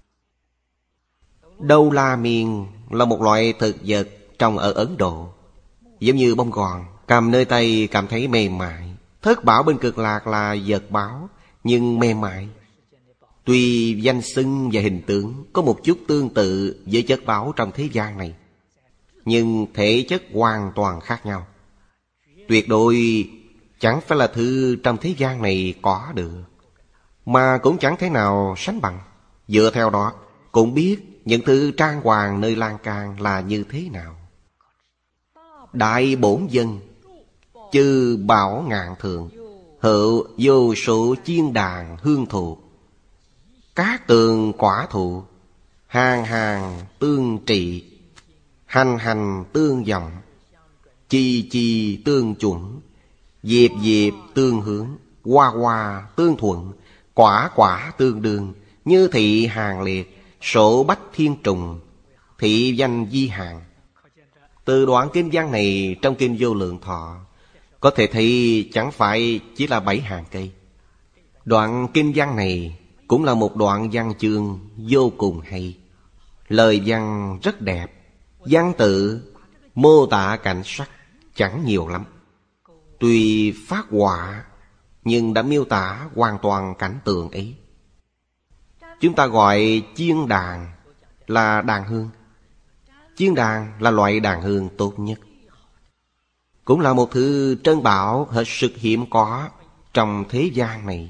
Đầu La Miên là một loại thực vật trồng ở Ấn Độ, giống như bông gòn, cầm nơi tay cảm thấy mềm mại. Thất bảo bên Cực Lạc là vật báo, nhưng mềm mại. Tuy danh xưng và hình tướng có một chút tương tự với chất báo trong thế gian này, nhưng thể chất hoàn toàn khác nhau. Tuyệt đối chẳng phải là thứ trong thế gian này có được, mà cũng chẳng thể nào sánh bằng. Dựa theo đó cũng biết những thứ trang hoàng nơi lan can là như thế nào. Đại bổn dân, chư bảo ngạn thượng, hữu vô số chiên đàn hương thụ. Các tường quả thụ, hàng hàng tương trị. Hành hành tương vọng, chi chi tương chuẩn. Diệp diệp tương hướng, hoa hoa tương thuận. Quả quả tương đương, như thị hàng liệt. Sổ bách thiên trùng, thị danh di hàng. Từ đoạn kinh văn này trong kinh Vô Lượng Thọ có thể thấy chẳng phải chỉ là 7 hàng cây. Đoạn kinh văn này cũng là một đoạn văn chương vô cùng hay. Lời văn rất đẹp. Văn tự mô tả cảnh sắc chẳng nhiều lắm. Tuy phát họa nhưng đã miêu tả hoàn toàn cảnh tượng ấy. Chúng ta gọi chiên đàn là đàn hương. Chiên đàn là loại đàn hương tốt nhất, cũng là một thứ trân bảo hết sức hiếm có trong thế gian này.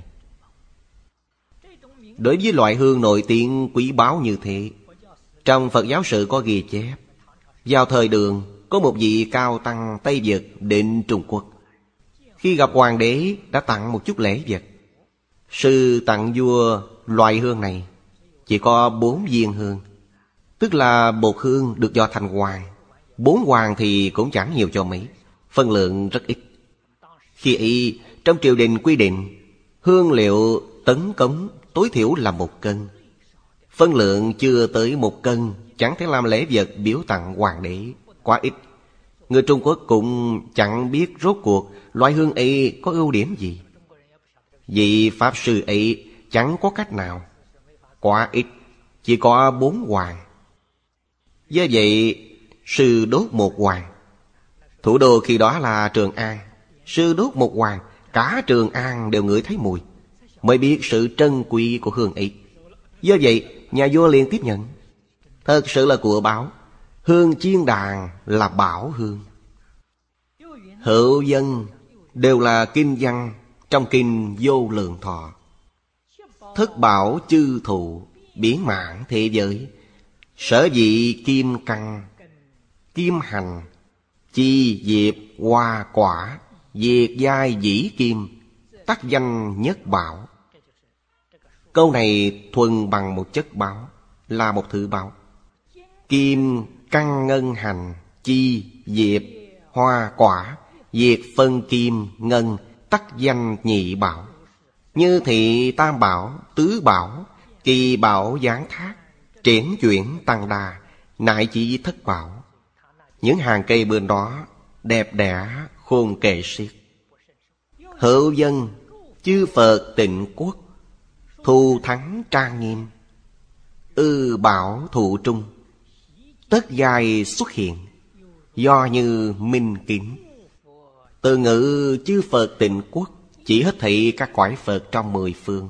Đối với loại hương nổi tiếng quý báu như thế, trong Phật giáo sử có ghi chép, vào thời Đường có một vị cao tăng Tây Vực đến Trung Quốc. Khi gặp hoàng đế đã tặng một chút lễ vật. Sư tặng vua loại hương này chỉ có 4 viên hương, tức là bột hương được do thành hoàng. 4 hoàng thì cũng chẳng nhiều cho mấy, phân lượng rất ít. Khi ấy trong triều đình quy định hương liệu tấn cống tối thiểu là 1 cân. Phân lượng chưa tới 1 cân chẳng thể làm lễ vật biếu tặng hoàng đế, quá ít. Người Trung Quốc cũng chẳng biết rốt cuộc loại hương ấy có ưu điểm gì. Vị Pháp Sư ấy chẳng có cách nào, quá ít, chỉ có 4 hoàng. Do vậy, sư đốt một hoàng. Thủ đô khi đó là Trường An. Sư đốt một hoàng, cả Trường An đều ngửi thấy mùi, mới biết sự trân quý của hương ấy. Do vậy, nhà vua liền tiếp nhận. Thật sự là của báo. Hương chiên đàn là bảo hương. Hữu dân đều là kinh văn trong kinh Vô Lượng Thọ. Thất bảo chư thụ, biển mãn thế giới. Sở vị kim căn, kim hành, chi diệp hoa quả, diệt giai dĩ kim, tắc danh nhất bảo. Câu này thuần bằng một chất báo, là một thứ báo. Kim căn ngân hành, chi diệp hoa quả, diệt phân kim ngân, tắc danh nhị bảo. Như thị tam bảo, tứ bảo, kỳ bảo giáng thác, triển chuyển tăng đà, nại chỉ thất bảo. Những hàng cây bên đó đẹp đẽ khôn kể xiết. Hữu dân chư Phật tịnh quốc, thù thắng trang nghiêm, bảo thụ trung, tất giai xuất hiện, do như minh kính. Từ ngữ chư Phật tịnh quốc chỉ hết thảy các cõi Phật trong 10 phương.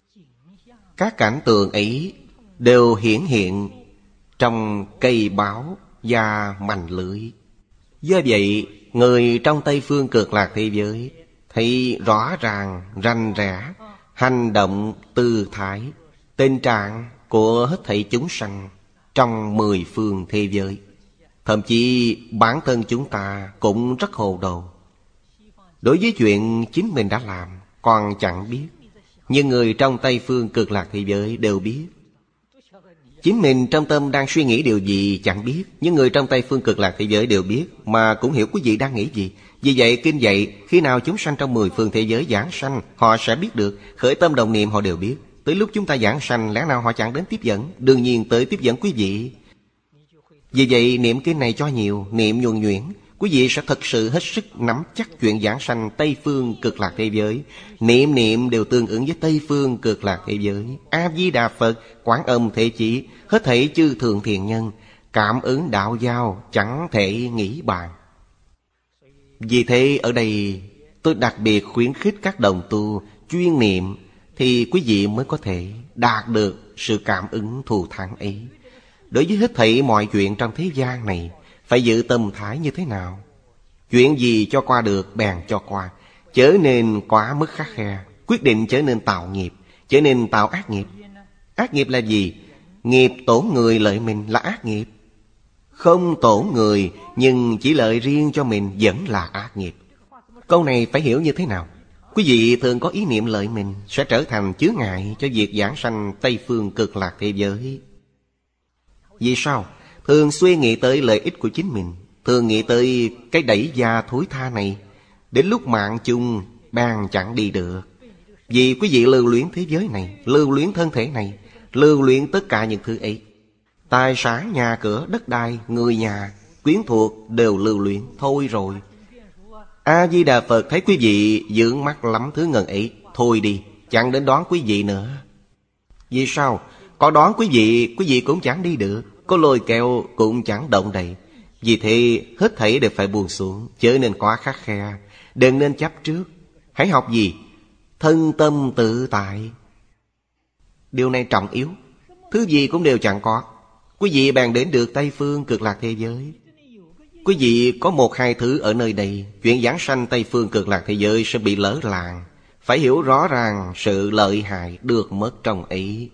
Các cảnh tượng ấy đều hiển hiện trong cây báo và mành lưới. Do vậy, người trong Tây Phương Cực Lạc thế giới thấy rõ ràng, rành rẽ hành động, tư thái, tình trạng của hết thảy chúng sanh trong 10 phương thế giới. Thậm chí bản thân chúng ta cũng rất hồ đồ. Đối với chuyện chính mình đã làm còn chẳng biết, nhưng người trong Tây Phương Cực Lạc thế giới đều biết. Chính mình trong tâm đang suy nghĩ điều gì chẳng biết, nhưng người trong Tây Phương Cực Lạc thế giới đều biết, mà cũng hiểu quý vị đang nghĩ gì. Vì vậy kinh dạy khi nào chúng sanh trong 10 phương thế giới giảng sanh, họ sẽ biết được. Khởi tâm động niệm họ đều biết. Tới lúc chúng ta giảng sanh, lẽ nào họ chẳng đến tiếp dẫn? Đương nhiên tới tiếp dẫn quý vị. Vì vậy niệm kinh này cho nhiều, niệm nhuần nhuyễn, quý vị sẽ thật sự hết sức nắm chắc chuyện giảng sanh Tây Phương Cực Lạc thế giới. Niệm niệm đều tương ứng với Tây Phương Cực Lạc thế giới. A Di Đà Phật, Quán Âm Thế Chí, hết thảy chư thượng thiện nhân, cảm ứng đạo giao chẳng thể nghĩ bàn. Vì thế ở đây tôi đặc biệt khuyến khích các đồng tu chuyên niệm, thì quý vị mới có thể đạt được sự cảm ứng thù thắng ấy. Đối với hết thảy mọi chuyện trong thế gian này, phải giữ tâm thái như thế nào? Chuyện gì cho qua được bèn cho qua, chớ nên quá mức khắt khe. Quyết định chớ nên tạo nghiệp, chớ nên tạo ác nghiệp. Ác nghiệp là gì? Nghiệp tổn người lợi mình là ác nghiệp. Không tổn người nhưng chỉ lợi riêng cho mình vẫn là ác nghiệp. Câu này phải hiểu như thế nào? Quý vị thường có ý niệm lợi mình sẽ trở thành chướng ngại cho việc giảng sanh Tây Phương Cực Lạc thế giới. Vì sao? Thường suy nghĩ tới lợi ích của chính mình, thường nghĩ tới cái đẩy da thối tha này. Đến lúc mạng chung bàn chẳng đi được. Vì quý vị lưu luyến thế giới này, lưu luyến thân thể này, lưu luyến tất cả những thứ ấy. Tài sản, nhà cửa, đất đai, người nhà, quyến thuộc đều lưu luyến. Thôi rồi, A Di Đà Phật thấy quý vị vướng mắc lắm thứ ngần ấy, thôi đi, chẳng đến đón quý vị nữa. Vì sao? Có đón quý vị cũng chẳng đi được. Có lôi kéo cũng chẳng động đậy. Vì thế hết thảy đều phải buông xuống, chớ nên quá khắt khe, đừng nên chấp trước. Hãy học gì? Thân tâm tự tại. Điều này trọng yếu. Thứ gì cũng đều chẳng có. Quý vị bèn đến được Tây Phương Cực Lạc thế giới. Quý vị có 1-2 thứ ở nơi đây, chuyện giảng sanh Tây Phương Cực Lạc thế giới sẽ bị lỡ làng. Phải hiểu rõ ràng sự lợi hại được mất trong ấy.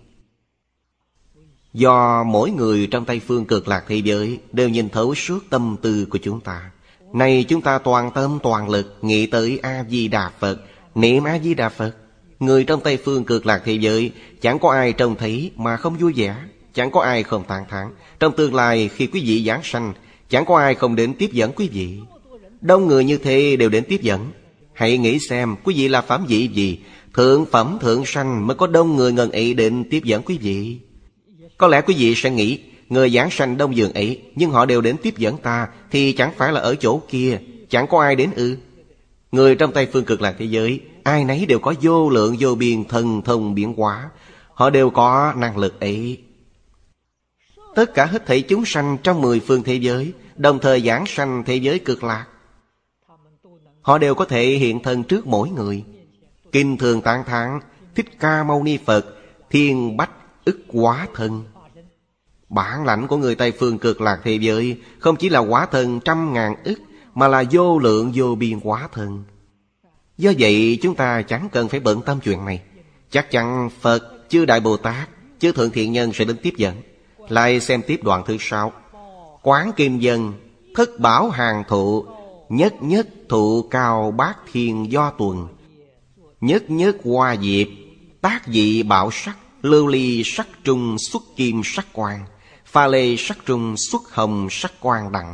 Do mỗi người trong Tây Phương Cực Lạc thế giới đều nhìn thấu suốt tâm tư của chúng ta. Này chúng ta toàn tâm toàn lực nghĩ tới A Di Đà Phật, niệm A Di Đà Phật. Người trong Tây Phương Cực Lạc thế giới chẳng có ai trông thấy mà không vui vẻ, chẳng có ai không tán thán. Trong tương lai khi quý vị giảng sanh, chẳng có ai không đến tiếp dẫn quý vị. Đông người như thế đều đến tiếp dẫn. Hãy nghĩ xem quý vị là phẩm vị gì? Thượng phẩm thượng sanh mới có đông người ngần ấy đến tiếp dẫn quý vị. Có lẽ quý vị sẽ nghĩ người giảng sanh đông giường ấy, nhưng họ đều đến tiếp dẫn ta, thì chẳng phải là ở chỗ kia chẳng có ai đến ư? Người trong Tây Phương Cực Lạc thế giới, ai nấy đều có vô lượng vô biên thần thông biến hóa. Họ đều có năng lực ấy. Tất cả hết thảy chúng sanh trong 10 phương thế giới, đồng thời giảng sanh thế giới Cực Lạc, họ đều có thể hiện thân trước mỗi người. Kinh thường tán thán Thích Ca Mâu Ni Phật thiên bách ức hóa thân. Bản lãnh của người Tây Phương Cực Lạc thế giới không chỉ là hóa thân trăm ngàn ức, mà là vô lượng vô biên hóa thân. Do vậy chúng ta chẳng cần phải bận tâm chuyện này. Chắc chắn Phật, chư Đại Bồ Tát, chư Thượng Thiện Nhân sẽ đến tiếp dẫn. Lại xem tiếp đoạn thứ 6. Quán Kim Dân thất bảo hàng thụ, nhất nhất thụ cao bát thiên do tuần. Nhất nhất hoa diệp, tác dị bảo sắc, lưu ly sắc trung xuất kim sắc quang, pha lê sắc trung xuất hồng sắc quang đẳng.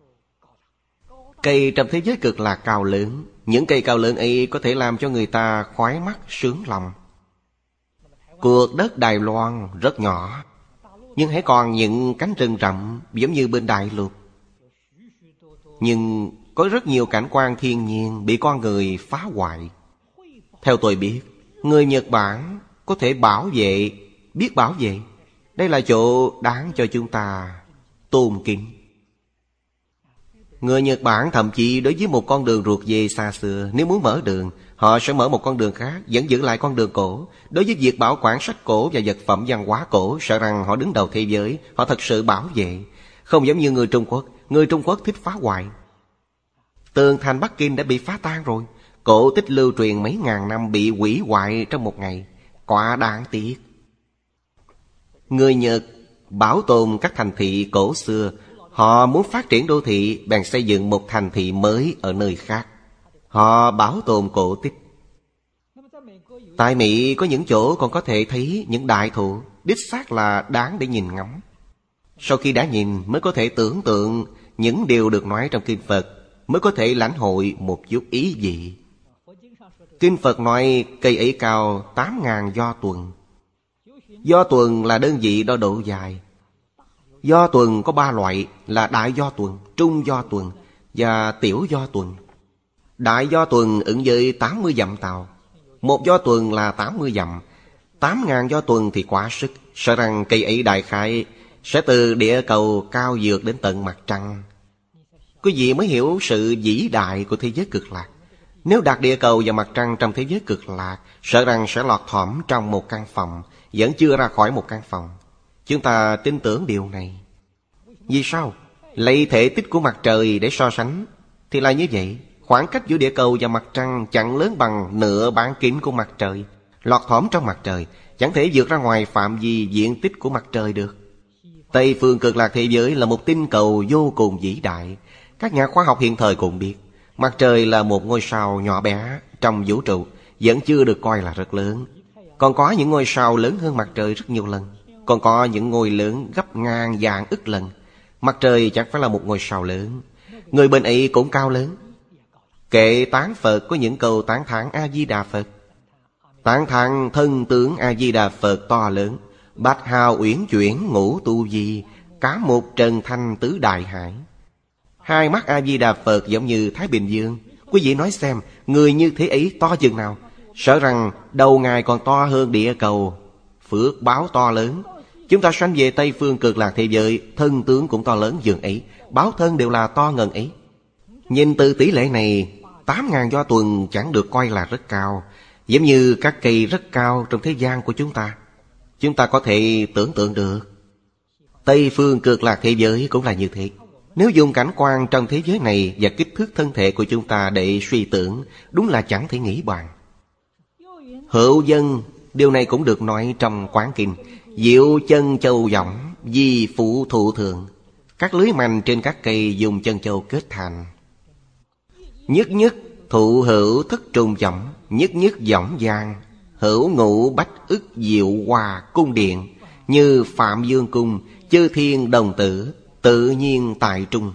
Cây trong thế giới Cực Lạc cao lớn. Những cây cao lớn ấy có thể làm cho người ta khoái mắt sướng lòng. Cuộc đất Đài Loan rất nhỏ, nhưng hãy còn những cánh rừng rậm giống như bên Đại Lục. Nhưng có rất nhiều cảnh quan thiên nhiên bị con người phá hoại. Theo tôi biết, người Nhật Bản có thể bảo vệ, biết bảo vệ. Đây là chỗ đáng cho chúng ta tôn kính. Người Nhật Bản thậm chí đối với một con đường ruột về xa xưa, nếu muốn mở đường, họ sẽ mở một con đường khác, vẫn giữ lại con đường cổ. Đối với việc bảo quản sách cổ và vật phẩm văn hóa cổ, sợ rằng họ đứng đầu thế giới, họ thật sự bảo vệ. Không giống như người Trung Quốc. Người Trung Quốc thích phá hoại. Tường thành Bắc Kinh đã bị phá tan rồi. Cổ tích lưu truyền mấy ngàn năm bị hủy hoại trong một ngày. Quá đáng tiếc. Người Nhật bảo tồn các thành thị cổ xưa. Họ muốn phát triển đô thị, bèn xây dựng một thành thị mới ở nơi khác. Họ bảo tồn cổ tích. Tại Mỹ có những chỗ còn có thể thấy những đại thụ, đích xác là đáng để nhìn ngắm. Sau khi đã nhìn mới có thể tưởng tượng những điều được nói trong Kinh Phật, mới có thể lãnh hội một chút ý vị. Kinh Phật nói cây ấy cao 8.000 do tuần. Do tuần là đơn vị đo độ dài. Do tuần có 3 loại là đại do tuần, trung do tuần và tiểu do tuần. Đại do tuần ứng với 80 dặm tàu. Một do tuần là 80 dặm. 8.000 do tuần thì quá sức. Sợ rằng cây ấy đại khái sẽ từ địa cầu cao vượt đến tận mặt trăng. Quý vị mới hiểu sự vĩ đại của thế giới Cực Lạc. Nếu đặt địa cầu và mặt trăng trong thế giới Cực Lạc, sợ rằng sẽ lọt thỏm trong một căn phòng, vẫn chưa ra khỏi một căn phòng. Chúng ta tin tưởng điều này. Vì sao? Lấy thể tích của mặt trời để so sánh thì là như vậy. Khoảng cách giữa địa cầu và mặt trăng chẳng lớn bằng nửa bán kính của mặt trời. Lọt thỏm trong mặt trời, chẳng thể vượt ra ngoài phạm vi diện tích của mặt trời được. Tây Phương Cực Lạc thế giới là một tinh cầu vô cùng vĩ đại. Các nhà khoa học hiện thời cũng biết, mặt trời là một ngôi sao nhỏ bé trong vũ trụ, vẫn chưa được coi là rất lớn. Còn có những ngôi sao lớn hơn mặt trời rất nhiều lần. Còn có những ngôi lớn gấp ngàn vạn ức lần. Mặt trời chẳng phải là một ngôi sao lớn. Người bên ấy cũng cao lớn. Kệ tán Phật có những câu tán thán A-di-đà Phật. Tán thán thân tướng A-di-đà Phật to lớn. Bạch hào uyển chuyển ngũ tu di, cá một trần thanh tứ đại hải. Hai mắt A-di-đà Phật giống như Thái Bình Dương. Quý vị nói xem, người như thế ấy to chừng nào? Sợ rằng đầu Ngài còn to hơn địa cầu. Phước báo to lớn. Chúng ta sanh về Tây Phương Cực Lạc thế giới, thân tướng cũng to lớn dường ấy, báo thân đều là to ngần ấy. Nhìn từ tỷ lệ này, 8.000 do tuần chẳng được coi là rất cao, giống như các cây rất cao trong thế gian của chúng ta. Chúng ta có thể tưởng tượng được. Tây Phương Cực Lạc thế giới cũng là như thế. Nếu dùng cảnh quan trong thế giới này và kích thước thân thể của chúng ta để suy tưởng, đúng là chẳng thể nghĩ bàn. Hữu dân, điều này cũng được nói trong Quán Kinh. Diệu chân châu võng, di phụ thụ thường. Các lưới mành trên các cây dùng chân châu kết thành. Nhất nhất thụ hữu thất trùng võng, nhất nhất võng giang. Hữu ngũ bách ức diệu hòa cung điện, như Phạm Dương Cung, chư thiên đồng tử, tự nhiên tại trung.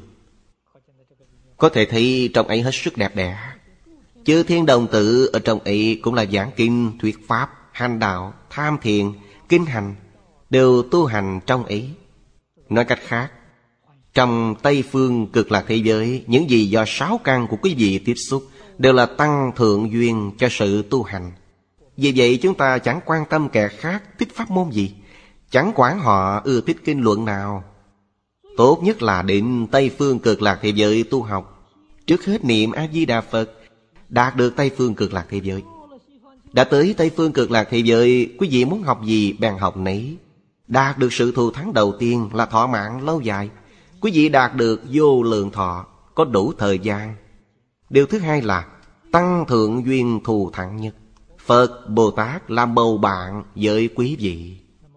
Có thể thấy trong ấy hết sức đẹp đẽ. Chư thiên đồng tử ở trong ấy cũng là giảng kinh, thuyết pháp, hành đạo, tham thiền, kinh hành, đều tu hành trong ấy. Nói cách khác, trong Tây Phương Cực Lạc thế giới, những gì do 6 căn của quý vị tiếp xúc đều là tăng thượng duyên cho sự tu hành. Vì vậy chúng ta chẳng quan tâm kẻ khác thích pháp môn gì, chẳng quản họ ưa thích kinh luận nào. Tốt nhất là đến Tây Phương Cực Lạc thế giới tu học. Trước hết niệm A-di-đà Phật, đạt được Tây Phương Cực Lạc thế giới. Đã tới Tây Phương Cực Lạc thế giới, quý vị muốn học gì bèn học nấy. Đạt được sự thù thắng đầu tiên là thọ mạng lâu dài. Quý vị đạt được vô lượng thọ, có đủ thời gian. Điều thứ hai là tăng thượng duyên thù thắng nhất. Phật, Bồ Tát làm bầu bạn với quý vị.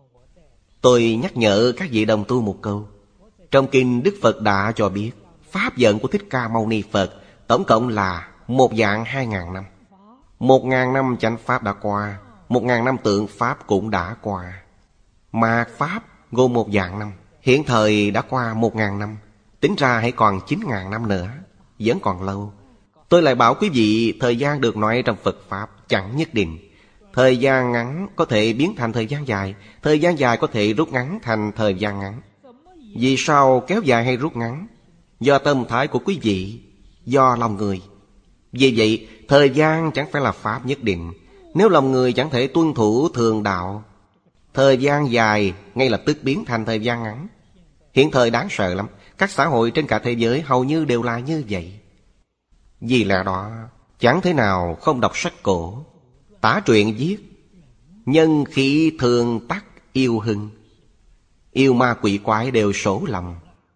Tôi nhắc nhở các vị đồng tu một câu. Trong kinh Đức Phật đã cho biết pháp vận của Thích Ca Mâu Ni Phật tổng cộng là 1.200.000 năm. 1.000 năm chánh pháp đã qua, 1.000 năm tượng pháp cũng đã qua. Mạt pháp gồm 1.000 năm, hiện thời đã qua 1.000 năm. Tính ra hãy còn 9.000 năm nữa, vẫn còn lâu. Tôi lại bảo quý vị, thời gian được nói trong Phật Pháp chẳng nhất định. Thời gian ngắn có thể biến thành thời gian dài, thời gian dài có thể rút ngắn thành thời gian ngắn. Vì sao kéo dài hay rút ngắn? Do tâm thái của quý vị, do lòng người. Vì vậy, thời gian chẳng phải là pháp nhất định. Nếu lòng người chẳng thể tuân thủ thường đạo, thời gian dài ngay lập tức biến thành thời gian ngắn. Hiện thời đáng sợ lắm. Các xã hội trên cả thế giới hầu như đều là như vậy. Vì lẽ đó, chẳng thể nào không đọc sách cổ. Tả truyện viết, nhân khí thường tắc yêu hưng. Yêu ma quỷ quái đều sổ lòng.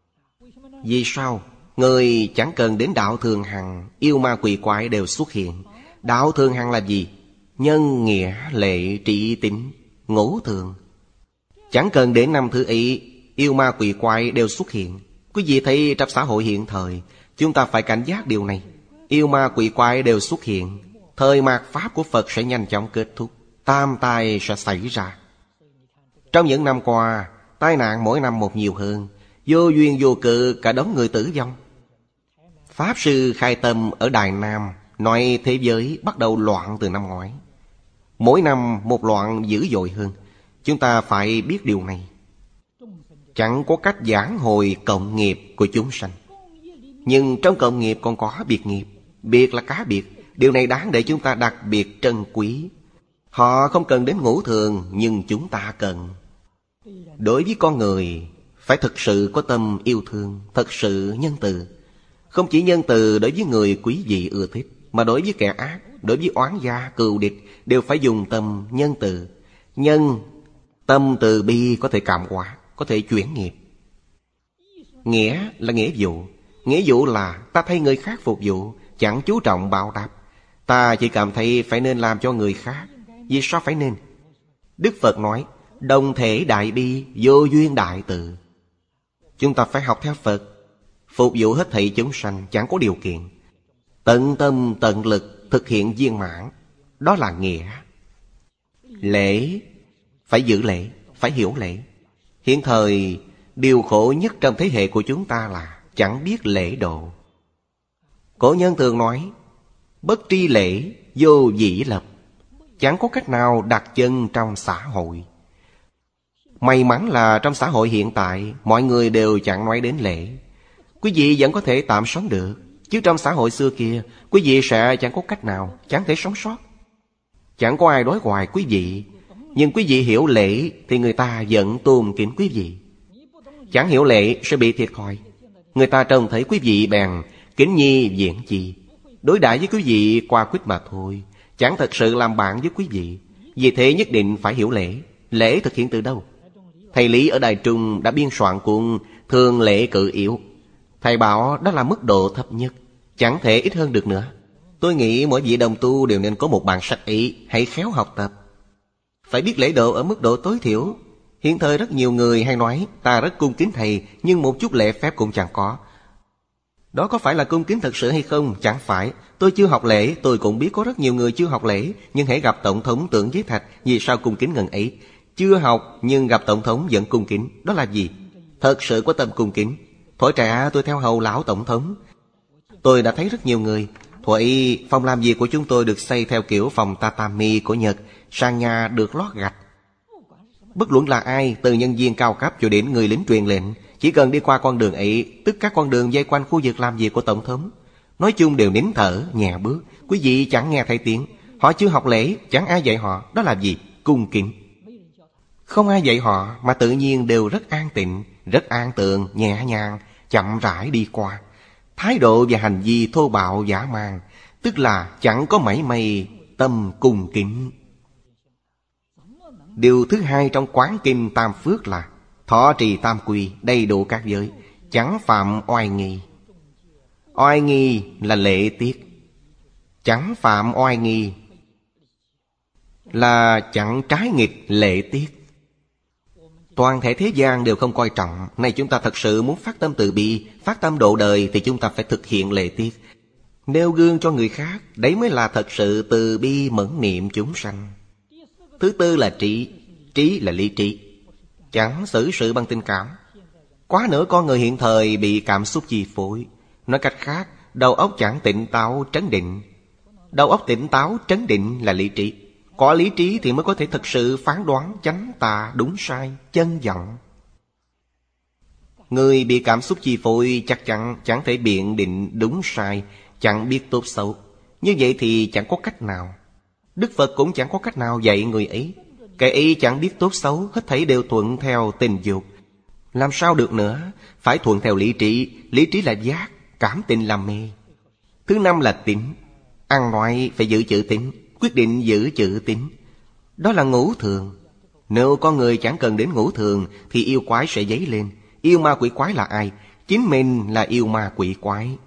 Vì sao? Người chẳng cần đến đạo thường hằng, yêu ma quỷ quái đều xuất hiện. Đạo thường hằng là gì? Nhân, nghĩa, lệ, trị, tín, ngũ thường. Chẳng cần đến năm thứ ý, yêu ma quỷ quái đều xuất hiện. Quý vị thấy trong xã hội hiện thời, chúng ta phải cảnh giác điều này. Yêu ma quỷ quái đều xuất hiện. Thời mạt pháp của Phật sẽ nhanh chóng kết thúc. Tam tai sẽ xảy ra. Trong những năm qua, tai nạn mỗi năm một nhiều hơn. Vô duyên vô cớ cả đống người tử vong. Pháp sư Khai Tâm ở Đài Nam nói thế giới bắt đầu loạn từ năm ngoái. Mỗi năm một loạn dữ dội hơn. Chúng ta phải biết điều này. Chẳng có cách giảng hồi cộng nghiệp của chúng sanh. Nhưng trong cộng nghiệp còn có biệt nghiệp. Biệt là cá biệt. Điều này đáng để chúng ta đặc biệt trân quý. Họ không cần đến ngũ thường, nhưng chúng ta cần. Đối với con người, phải thực sự có tâm yêu thương, thật sự nhân từ. Không chỉ nhân từ đối với người quý vị ưa thích, mà đối với kẻ ác, đối với oán gia, cừu địch, đều phải dùng tâm nhân từ. Nhân, tâm từ bi có thể cảm hóa, có thể chuyển nghiệp. Nghĩa là nghĩa vụ. Nghĩa vụ là ta thay người khác phục vụ, chẳng chú trọng báo đáp. Ta chỉ cảm thấy phải nên làm cho người khác. Vì sao phải nên? Đức Phật nói, đồng thể đại bi, vô duyên đại từ. Chúng ta phải học theo Phật, phục vụ hết thảy chúng sanh chẳng có điều kiện. Tận tâm tận lực thực hiện viên mãn. Đó là nghĩa. Lễ, phải giữ lễ, phải hiểu lễ. Hiện thời, điều khổ nhất trong thế hệ của chúng ta là chẳng biết lễ độ. Cổ nhân thường nói, bất tri lễ, vô dĩ lập. Chẳng có cách nào đặt chân trong xã hội. May mắn là trong xã hội hiện tại, mọi người đều chẳng nói đến lễ. Quý vị vẫn có thể tạm sống được. Chứ trong xã hội xưa kia, quý vị sẽ chẳng có cách nào, chẳng thể sống sót. Chẳng có ai đối hoài quý vị. Nhưng quý vị hiểu lễ thì người ta vẫn tôn kính quý vị. Chẳng hiểu lễ sẽ bị thiệt thòi. Người ta trông thấy quý vị bèn kính nhi viễn chi, đối đãi với quý vị qua quýt mà thôi, chẳng thật sự làm bạn với quý vị. Vì thế nhất định phải hiểu lễ. Lễ thực hiện từ đâu? Thầy Lý ở Đài Trung đã biên soạn cuốn Thường Lễ Cự Yếu. Thầy bảo đó là mức độ thấp nhất, chẳng thể ít hơn được nữa. Tôi nghĩ mỗi vị đồng tu đều nên có một bản sách ấy, hãy khéo học tập. Phải biết lễ độ ở mức độ tối thiểu. Hiện thời rất nhiều người hay nói ta rất cung kính thầy, nhưng một chút lễ phép cũng chẳng có. Đó có phải là cung kính thật sự hay không? Chẳng phải. Tôi chưa học lễ, tôi cũng biết có rất nhiều người chưa học lễ, nhưng hãy gặp tổng thống Tưởng Giới Thạch, vì sao cung kính ngần ấy? Chưa học nhưng gặp tổng thống vẫn cung kính. Đó là gì? Thật sự có tâm cung kính. Thuở trẻ tôi theo hầu lão tổng thống. Tôi đã thấy rất nhiều người. Thuở phòng làm việc của chúng tôi được xây theo kiểu phòng tatami của Nhật, sàn nhà được lót gạch. Bất luận là ai, từ nhân viên cao cấp cho đến người lính truyền lệnh, Chỉ cần đi qua con đường ấy, tất cả con đường dây quanh khu vực làm việc của Tổng thống, nói chung đều nín thở, nhẹ bước. Quý vị chẳng nghe thấy tiếng. Họ chưa học lễ, chẳng ai dạy họ. Đó là gì? Cung kính. Không ai dạy họ mà tự nhiên đều rất an tịnh, rất an tường, nhẹ nhàng, chậm rãi đi qua. Thái độ và hành vi thô bạo dã man, tức là chẳng có mảy may tâm cung kính. Điều thứ hai trong Quán Kinh Tam Phước là thọ trì tam quy, đầy đủ các giới, chẳng phạm oai nghi. Oai nghi là lễ tiết. Chẳng phạm oai nghi là chẳng trái nghịch lễ tiết. Toàn thể thế gian đều không coi trọng. Này chúng ta thật sự muốn phát tâm từ bi, phát tâm độ đời, thì chúng ta phải thực hiện lễ tiết, nêu gương cho người khác. Đấy mới là thật sự từ bi mẫn niệm chúng sanh. Thứ tư là trí. Trí là lý trí, chẳng xử sự bằng tình cảm. Quá nữa con người hiện thời bị cảm xúc chi phối. Nói cách khác, đầu óc chẳng tỉnh táo trấn định. Đầu óc tỉnh táo trấn định là lý trí. Có lý trí thì mới có thể thực sự phán đoán chánh tà đúng sai, chân vọng. Người bị cảm xúc chi phối chắc chắn chẳng thể biện định đúng sai, chẳng biết tốt xấu. Như vậy thì chẳng có cách nào. Đức Phật cũng chẳng có cách nào dạy người ấy. Kẻ ấy chẳng biết tốt xấu, hết thảy đều thuận theo tình dục. Làm sao được nữa? Phải thuận theo lý trí. Lý trí là giác, cảm tình là mê. Thứ năm là tín. Ăn nói phải giữ chữ tín, quyết định giữ chữ tín. Đó là ngũ thường. Nếu con người chẳng cần đến ngũ thường thì yêu quái sẽ dấy lên. Yêu ma quỷ quái là ai? Chính mình là yêu ma quỷ quái.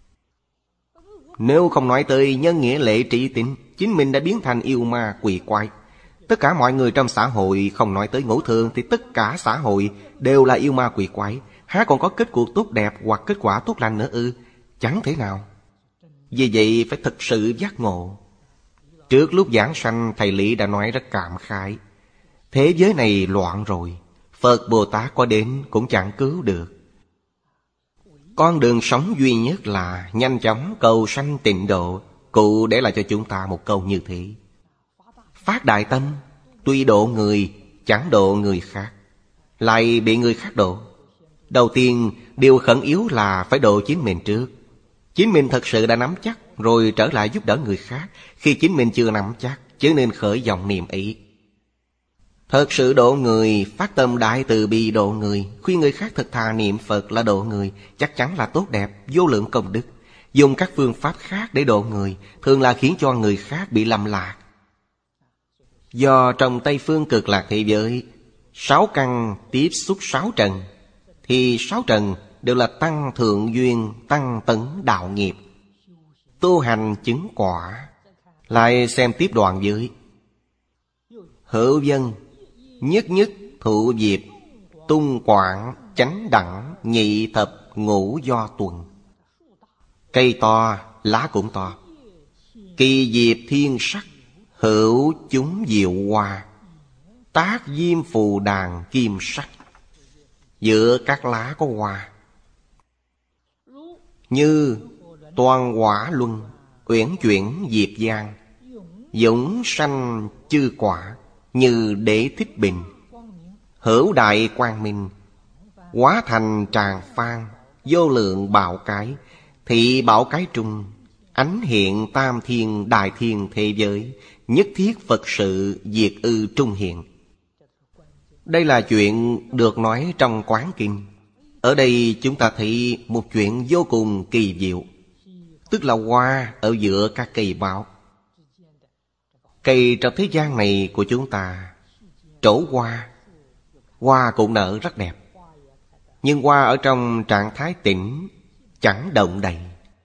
Nếu không nói tới nhân nghĩa lễ trí tín, chính mình đã biến thành yêu ma quỷ quái. Tất cả mọi người trong xã hội, không nói tới ngũ thường, thì tất cả xã hội đều là yêu ma quỷ quái. Há còn có kết cuộc tốt đẹp hoặc kết quả tốt lành nữa ư? Chẳng thể nào. Vì vậy phải thực sự giác ngộ. Trước lúc giảng sanh, thầy Lý đã nói rất cảm khái. Thế giới này loạn rồi, Phật Bồ Tát có đến cũng chẳng cứu được. Con đường sống duy nhất là nhanh chóng cầu sanh tịnh độ. Cụ để lại cho chúng ta một câu như thế: phát đại tâm, tuy độ người, chẳng độ người khác, lại bị người khác độ. Đầu tiên, điều khẩn yếu là phải độ chính mình trước. Chính mình thật sự đã nắm chắc, rồi trở lại giúp đỡ người khác. Khi chính mình chưa nắm chắc, chứ nên khởi vọng niệm ý. Thật sự độ người, phát tâm đại từ bi độ người, khuyên người khác thật thà niệm Phật là độ người, chắc chắn là tốt đẹp, vô lượng công đức. Dùng các phương pháp khác để độ người, thường là khiến cho người khác bị lầm lạc. Do trong Tây Phương Cực Lạc thế giới, 6 căn tiếp xúc 6 trần, thì 6 trần đều là tăng thượng duyên, tăng tấn đạo nghiệp, tu hành chứng quả. Lại xem tiếp đoạn dưới: hữu vân, nhất nhất thụ diệp, tung quảng, chánh đẳng, nhị thập, ngũ do tuần. Cây to, lá cũng to. Kỳ diệp thiên sắc, hữu chúng diệu hoa, tác diêm phù đàn kim sắc. Giữa các lá có hoa. Như toàn quả luân, uyển chuyển diệp giang, dũng sanh chư quả. Như Đế Thích Bình, hữu đại quang minh, hóa thành tràng phan, vô lượng bảo cái. Thị bảo cái trung, ánh hiện tam thiên đại thiên thế giới. Nhất thiết Phật sự, diệt ư trung hiện. Đây là chuyện được nói trong Quán Kinh. Ở đây chúng ta thấy một chuyện vô cùng kỳ diệu, tức là hoa ở giữa các cây báo. Cây trong thế gian này của chúng ta, trổ hoa, hoa cũng nở rất đẹp. Nhưng hoa ở trong trạng thái tĩnh, chẳng động đậy.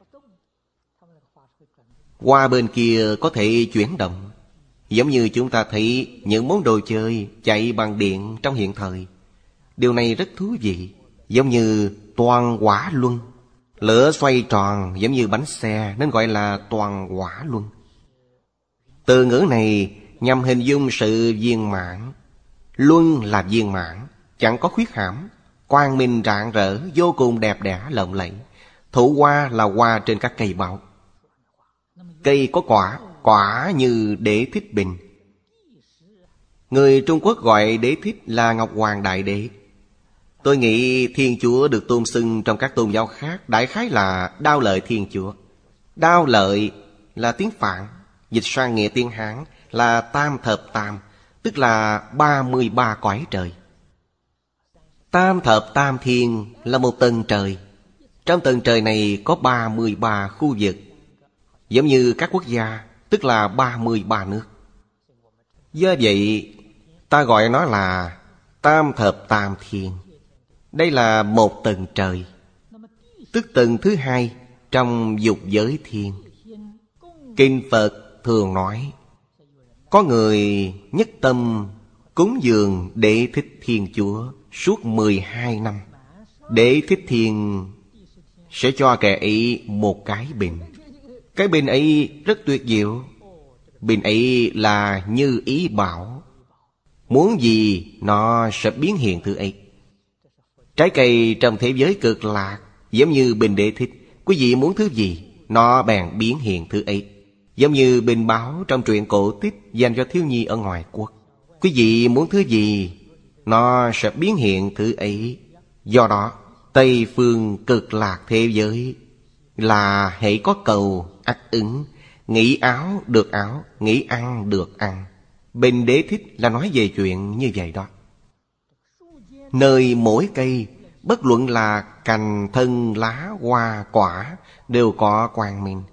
Hoa bên kia có thể chuyển động, giống như chúng ta thấy những món đồ chơi chạy bằng điện trong hiện thời. Điều này rất thú vị, giống như toàn quả luân. Lửa xoay tròn giống như bánh xe nên gọi là toàn quả luân. Từ ngữ này nhằm hình dung sự viên mãn. Luân là viên mãn, chẳng có khuyết hãm, quang minh rạng rỡ, vô cùng đẹp đẽ lộng lẫy. Thụ hoa là hoa trên các cây báo. Cây có quả, quả như Đế Thích Bình. Người Trung Quốc gọi Đế Thích là Ngọc Hoàng Đại Đế. Tôi nghĩ Thiên Chúa được tôn xưng trong các tôn giáo khác đại khái là Đao Lợi Thiên Chúa. Đao Lợi là tiếng Phạn, dịch sang nghĩa tiếng Hán là Tam Thập Tam, tức là 33 cõi trời. Tam Thập Tam Thiên là một tầng trời. Trong tầng trời này có 33 khu vực, giống như các quốc gia, tức là 33 nước. Do vậy, ta gọi nó là Tam Thập Tam Thiên. Đây là một tầng trời, tức tầng thứ hai trong dục giới thiên. Kinh Phật thường nói, có người nhất tâm cúng dường Đế Thích Thiên Chúa suốt 12 năm. Đế Thích Thiên sẽ cho kẻ ấy một cái bình. Cái bình ấy rất tuyệt diệu. Bình ấy là như ý bảo, muốn gì nó sẽ biến hiện thứ ấy. Trái cây trong thế giới cực lạc giống như bình Đế Thích. Quý vị muốn thứ gì, nó bèn biến hiện thứ ấy. Giống như bình báo trong truyện cổ tích dành cho thiếu nhi ở ngoài quốc. Quý vị muốn thứ gì, nó sẽ biến hiện thứ ấy. Do đó, Tây phương cực lạc thế giới là hễ có cầu ắt ứng, nghĩ áo được áo, nghĩ ăn được ăn. Bình Đế Thích là nói về chuyện như vậy đó. Nơi mỗi cây, bất luận là cành, thân, lá, hoa, quả, đều có quang minh.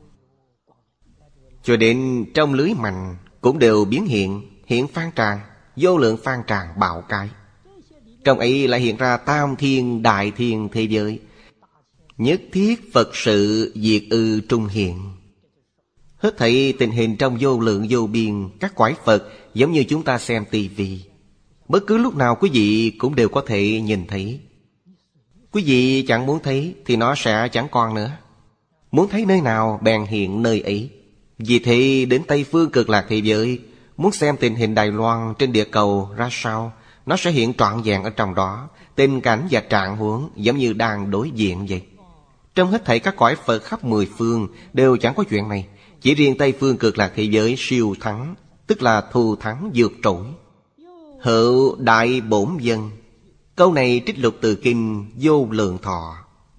Cho đến trong lưới mành cũng đều biến hiện phan tràng, vô lượng phan tràng bạo cái. Trong ấy lại hiện ra tam thiên đại thiên thế giới. Nhất thiết Phật sự diệt ư trung hiện. Hết thảy tình hình trong vô lượng vô biên các cõi Phật giống như chúng ta xem tivi. Bất cứ lúc nào quý vị cũng đều có thể nhìn thấy. Quý vị chẳng muốn thấy thì nó sẽ chẳng còn nữa. Muốn thấy nơi nào bèn hiện nơi ấy. Vì thế đến Tây phương cực lạc thế giới, muốn xem tình hình Đài Loan trên địa cầu ra sao, nó sẽ hiện trọn vẹn ở trong đó. Tình cảnh và trạng huống giống như đang đối diện vậy. Trong hết thảy các cõi Phật khắp 10 phương đều chẳng có chuyện này. Chỉ riêng Tây phương cực lạc thế giới siêu thắng, tức là thù thắng vượt trội. Hữu đại bổn dân. Câu này trích lục từ kinh Vô Lượng Thọ.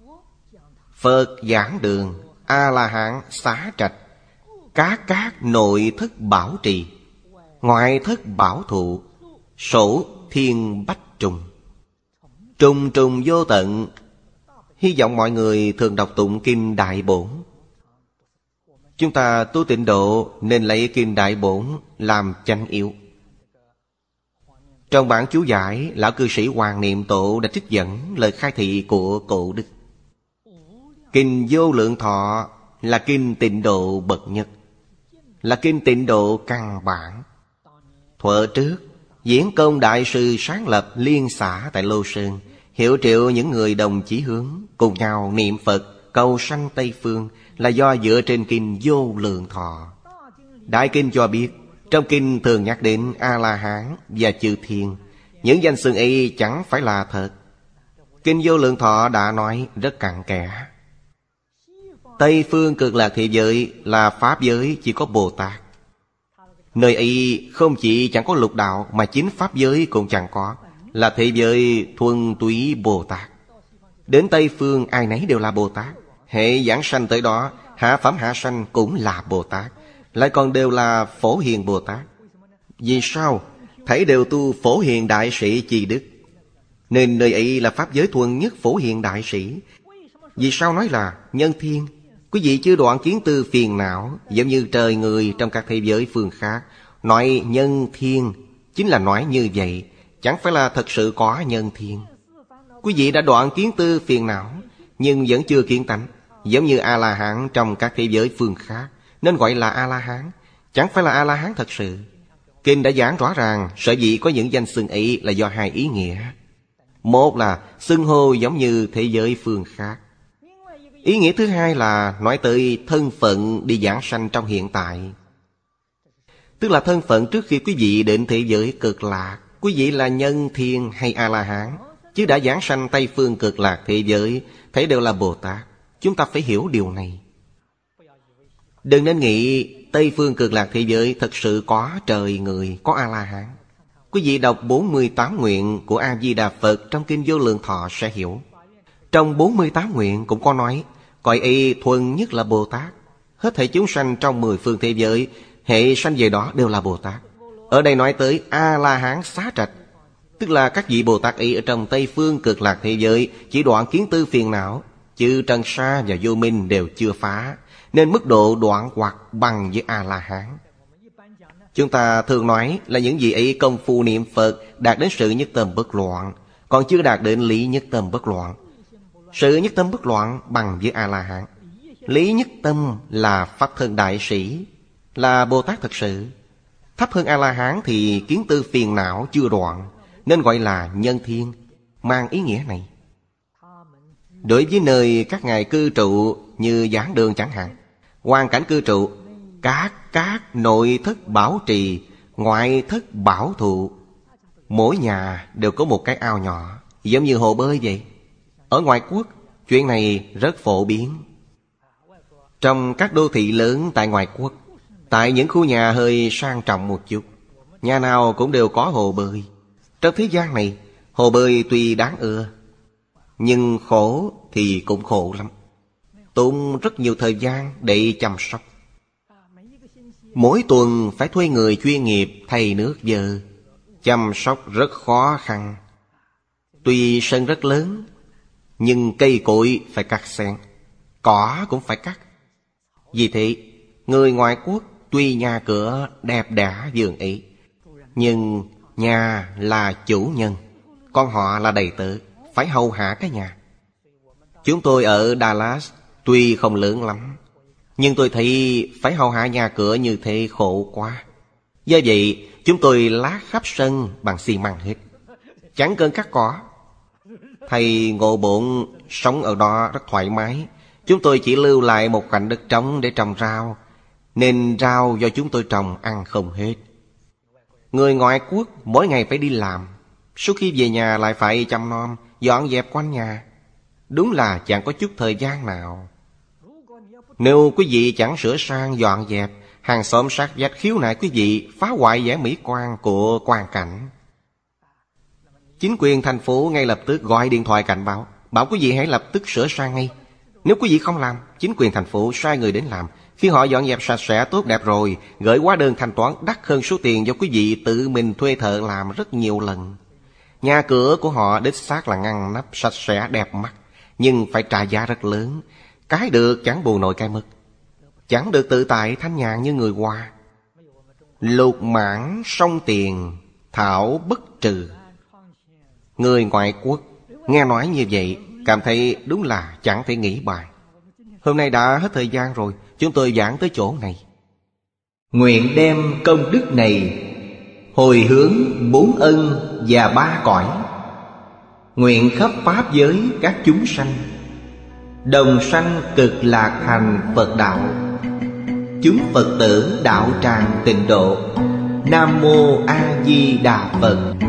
Phật giảng đường, A-la-hán xá trạch, các nội thất bảo trì, ngoại thất bảo thụ, sổ thiên bách trùng. Trùng trùng vô tận. Hy vọng mọi người thường đọc tụng kinh Đại Bổn. Chúng ta tu tịnh độ nên lấy kinh Đại Bổn làm chánh yếu. Trong bản chú giải, lão cư sĩ Hoàng Niệm Tổ đã trích dẫn lời khai thị của Cổ Đức. Kinh Vô Lượng Thọ là kinh tịnh độ bậc nhất, là kinh tịnh độ căn bản. Thuở trước, Diễn Công Đại Sư sáng lập liên xã tại Lô Sơn, hiệu triệu những người đồng chí hướng cùng nhau niệm Phật cầu sanh Tây Phương là do dựa trên kinh Vô Lượng Thọ. Đại kinh cho biết, trong kinh thường nhắc đến A-la-hán và chư thiên. Những danh xưng ấy chẳng phải là thật. Kinh Vô Lượng Thọ đã nói rất cặn kẽ. Tây phương cực lạc thế giới là pháp giới chỉ có Bồ Tát. Nơi ấy không chỉ chẳng có lục đạo mà chính pháp giới cũng chẳng có, là thế giới thuần túy Bồ Tát. Đến Tây phương ai nấy đều là Bồ Tát. Hệ giảng sanh tới đó, hạ phẩm hạ sanh cũng là Bồ Tát, lại còn đều là Phổ Hiền Bồ Tát. Vì sao? Thảy đều tu Phổ Hiền Đại Sĩ Chi Đức, nên nơi ấy là pháp giới thuần nhất Phổ Hiền Đại Sĩ. Vì sao nói là nhân thiên? Quý vị chưa đoạn kiến tư phiền não, giống như trời người trong các thế giới phương khác. Nói nhân thiên chính là nói như vậy, chẳng phải là thật sự có nhân thiên. Quý vị đã đoạn kiến tư phiền não, nhưng vẫn chưa kiến tánh, giống như A-la-hán trong các thế giới phương khác, nên gọi là A-la-hán, chẳng phải là A-la-hán thật sự. Kinh đã giảng rõ ràng, sở dĩ có những danh xưng ấy là do hai ý nghĩa. Một là xưng hô giống như thế giới phương khác. Ý nghĩa thứ hai là nói tới thân phận đi giảng sanh trong hiện tại. Tức là thân phận trước khi quý vị đến thế giới cực lạc, quý vị là nhân thiên hay A-la-hán, chứ đã giảng sanh Tây phương cực lạc thế giới, thấy đều là Bồ Tát. Chúng ta phải hiểu điều này. Đừng nên nghĩ Tây phương cực lạc thế giới thật sự có trời người, có A-la-hán. Quý vị đọc 48 nguyện của A-di-đà Phật trong Kinh Vô Lượng Thọ sẽ hiểu. Trong 48 nguyện cũng có nói cõi ấy thuần nhất là Bồ Tát. Hết thảy chúng sanh trong 10 phương thế giới, hệ sanh về đó đều là Bồ Tát. Ở đây nói tới A-la-hán xá trạch, tức là các vị Bồ Tát ấy ở trong Tây Phương Cực Lạc thế giới chỉ đoạn kiến tư phiền não, chư trần sa và vô minh đều chưa phá, nên mức độ đoạn hoặc bằng với A-la-hán. Chúng ta thường nói là những vị ấy công phu niệm Phật đạt đến sự nhất tâm bất loạn, còn chưa đạt đến lý nhất tâm bất loạn. Sự nhất tâm bất loạn bằng với A-la-hán. Lý nhất tâm là Pháp thân đại sĩ, là Bồ Tát thật sự. Thấp hơn A-la-hán thì kiến tư phiền não chưa đoạn, nên gọi là nhân thiên, mang ý nghĩa này. Đối với nơi các ngài cư trụ như giảng đường chẳng hạn, hoàn cảnh cư trụ, các nội thất bảo trì, ngoại thất bảo thụ, mỗi nhà đều có một cái ao nhỏ, giống như hồ bơi vậy. Ở ngoại quốc, chuyện này rất phổ biến. Trong các đô thị lớn tại ngoại quốc, tại những khu nhà hơi sang trọng một chút, nhà nào cũng đều có hồ bơi. Trong thế gian này, hồ bơi tuy đáng ưa, nhưng khổ thì cũng khổ lắm, tốn rất nhiều thời gian để chăm sóc. Mỗi tuần phải thuê người chuyên nghiệp thay nước dơ, chăm sóc rất khó khăn. Tuy sân rất lớn, nhưng cây cối phải cắt xén, cỏ cũng phải cắt. Vì thế, người ngoại quốc tuy nhà cửa đẹp đẽ vườn ấy, nhưng nhà là chủ nhân, con họ là đầy tớ, phải hầu hạ cái nhà. Chúng tôi ở Dallas tuy không lớn lắm, nhưng tôi thấy phải hầu hạ nhà cửa như thế khổ quá. Do vậy chúng tôi lát khắp sân bằng xi măng hết, chẳng cần cắt cỏ. Thầy Ngộ Bổn sống ở đó rất thoải mái. Chúng tôi chỉ lưu lại một khoảnh đất trống để trồng rau, nên rau do chúng tôi trồng ăn không hết. Người ngoại quốc mỗi ngày phải đi làm, sau khi về nhà lại phải chăm nom, dọn dẹp quanh nhà. Đúng là chẳng có chút thời gian nào. Nếu quý vị chẳng sửa sang dọn dẹp, hàng xóm sát vách khiếu nại quý vị, phá hoại vẻ mỹ quan của quang cảnh. Chính quyền thành phố ngay lập tức gọi điện thoại cảnh báo, bảo quý vị hãy lập tức sửa sang ngay. Nếu quý vị không làm, chính quyền thành phố sai người đến làm. Khi họ dọn dẹp sạch sẽ tốt đẹp rồi, gửi hóa đơn thanh toán đắt hơn số tiền do quý vị tự mình thuê thợ làm rất nhiều lần. Nhà cửa của họ đích xác là ngăn nắp sạch sẽ đẹp mắt, nhưng phải trả giá rất lớn. Cái được chẳng bù nổi cái mất, chẳng được tự tại thanh nhàn như người Hoa. Lục mãn song tiền, thảo bất trừ. Người ngoại quốc nghe nói như vậy, cảm thấy đúng là chẳng thể nghĩ bàn. Hôm nay đã hết thời gian rồi, chúng tôi giảng tới chỗ này. Nguyện đem công đức này hồi hướng 4 ân và 3 cõi, nguyện khắp pháp giới các chúng sanh đồng sanh cực lạc thành Phật đạo. Chúng Phật tử đạo tràng tịnh độ. Nam mô A Di Đà Phật.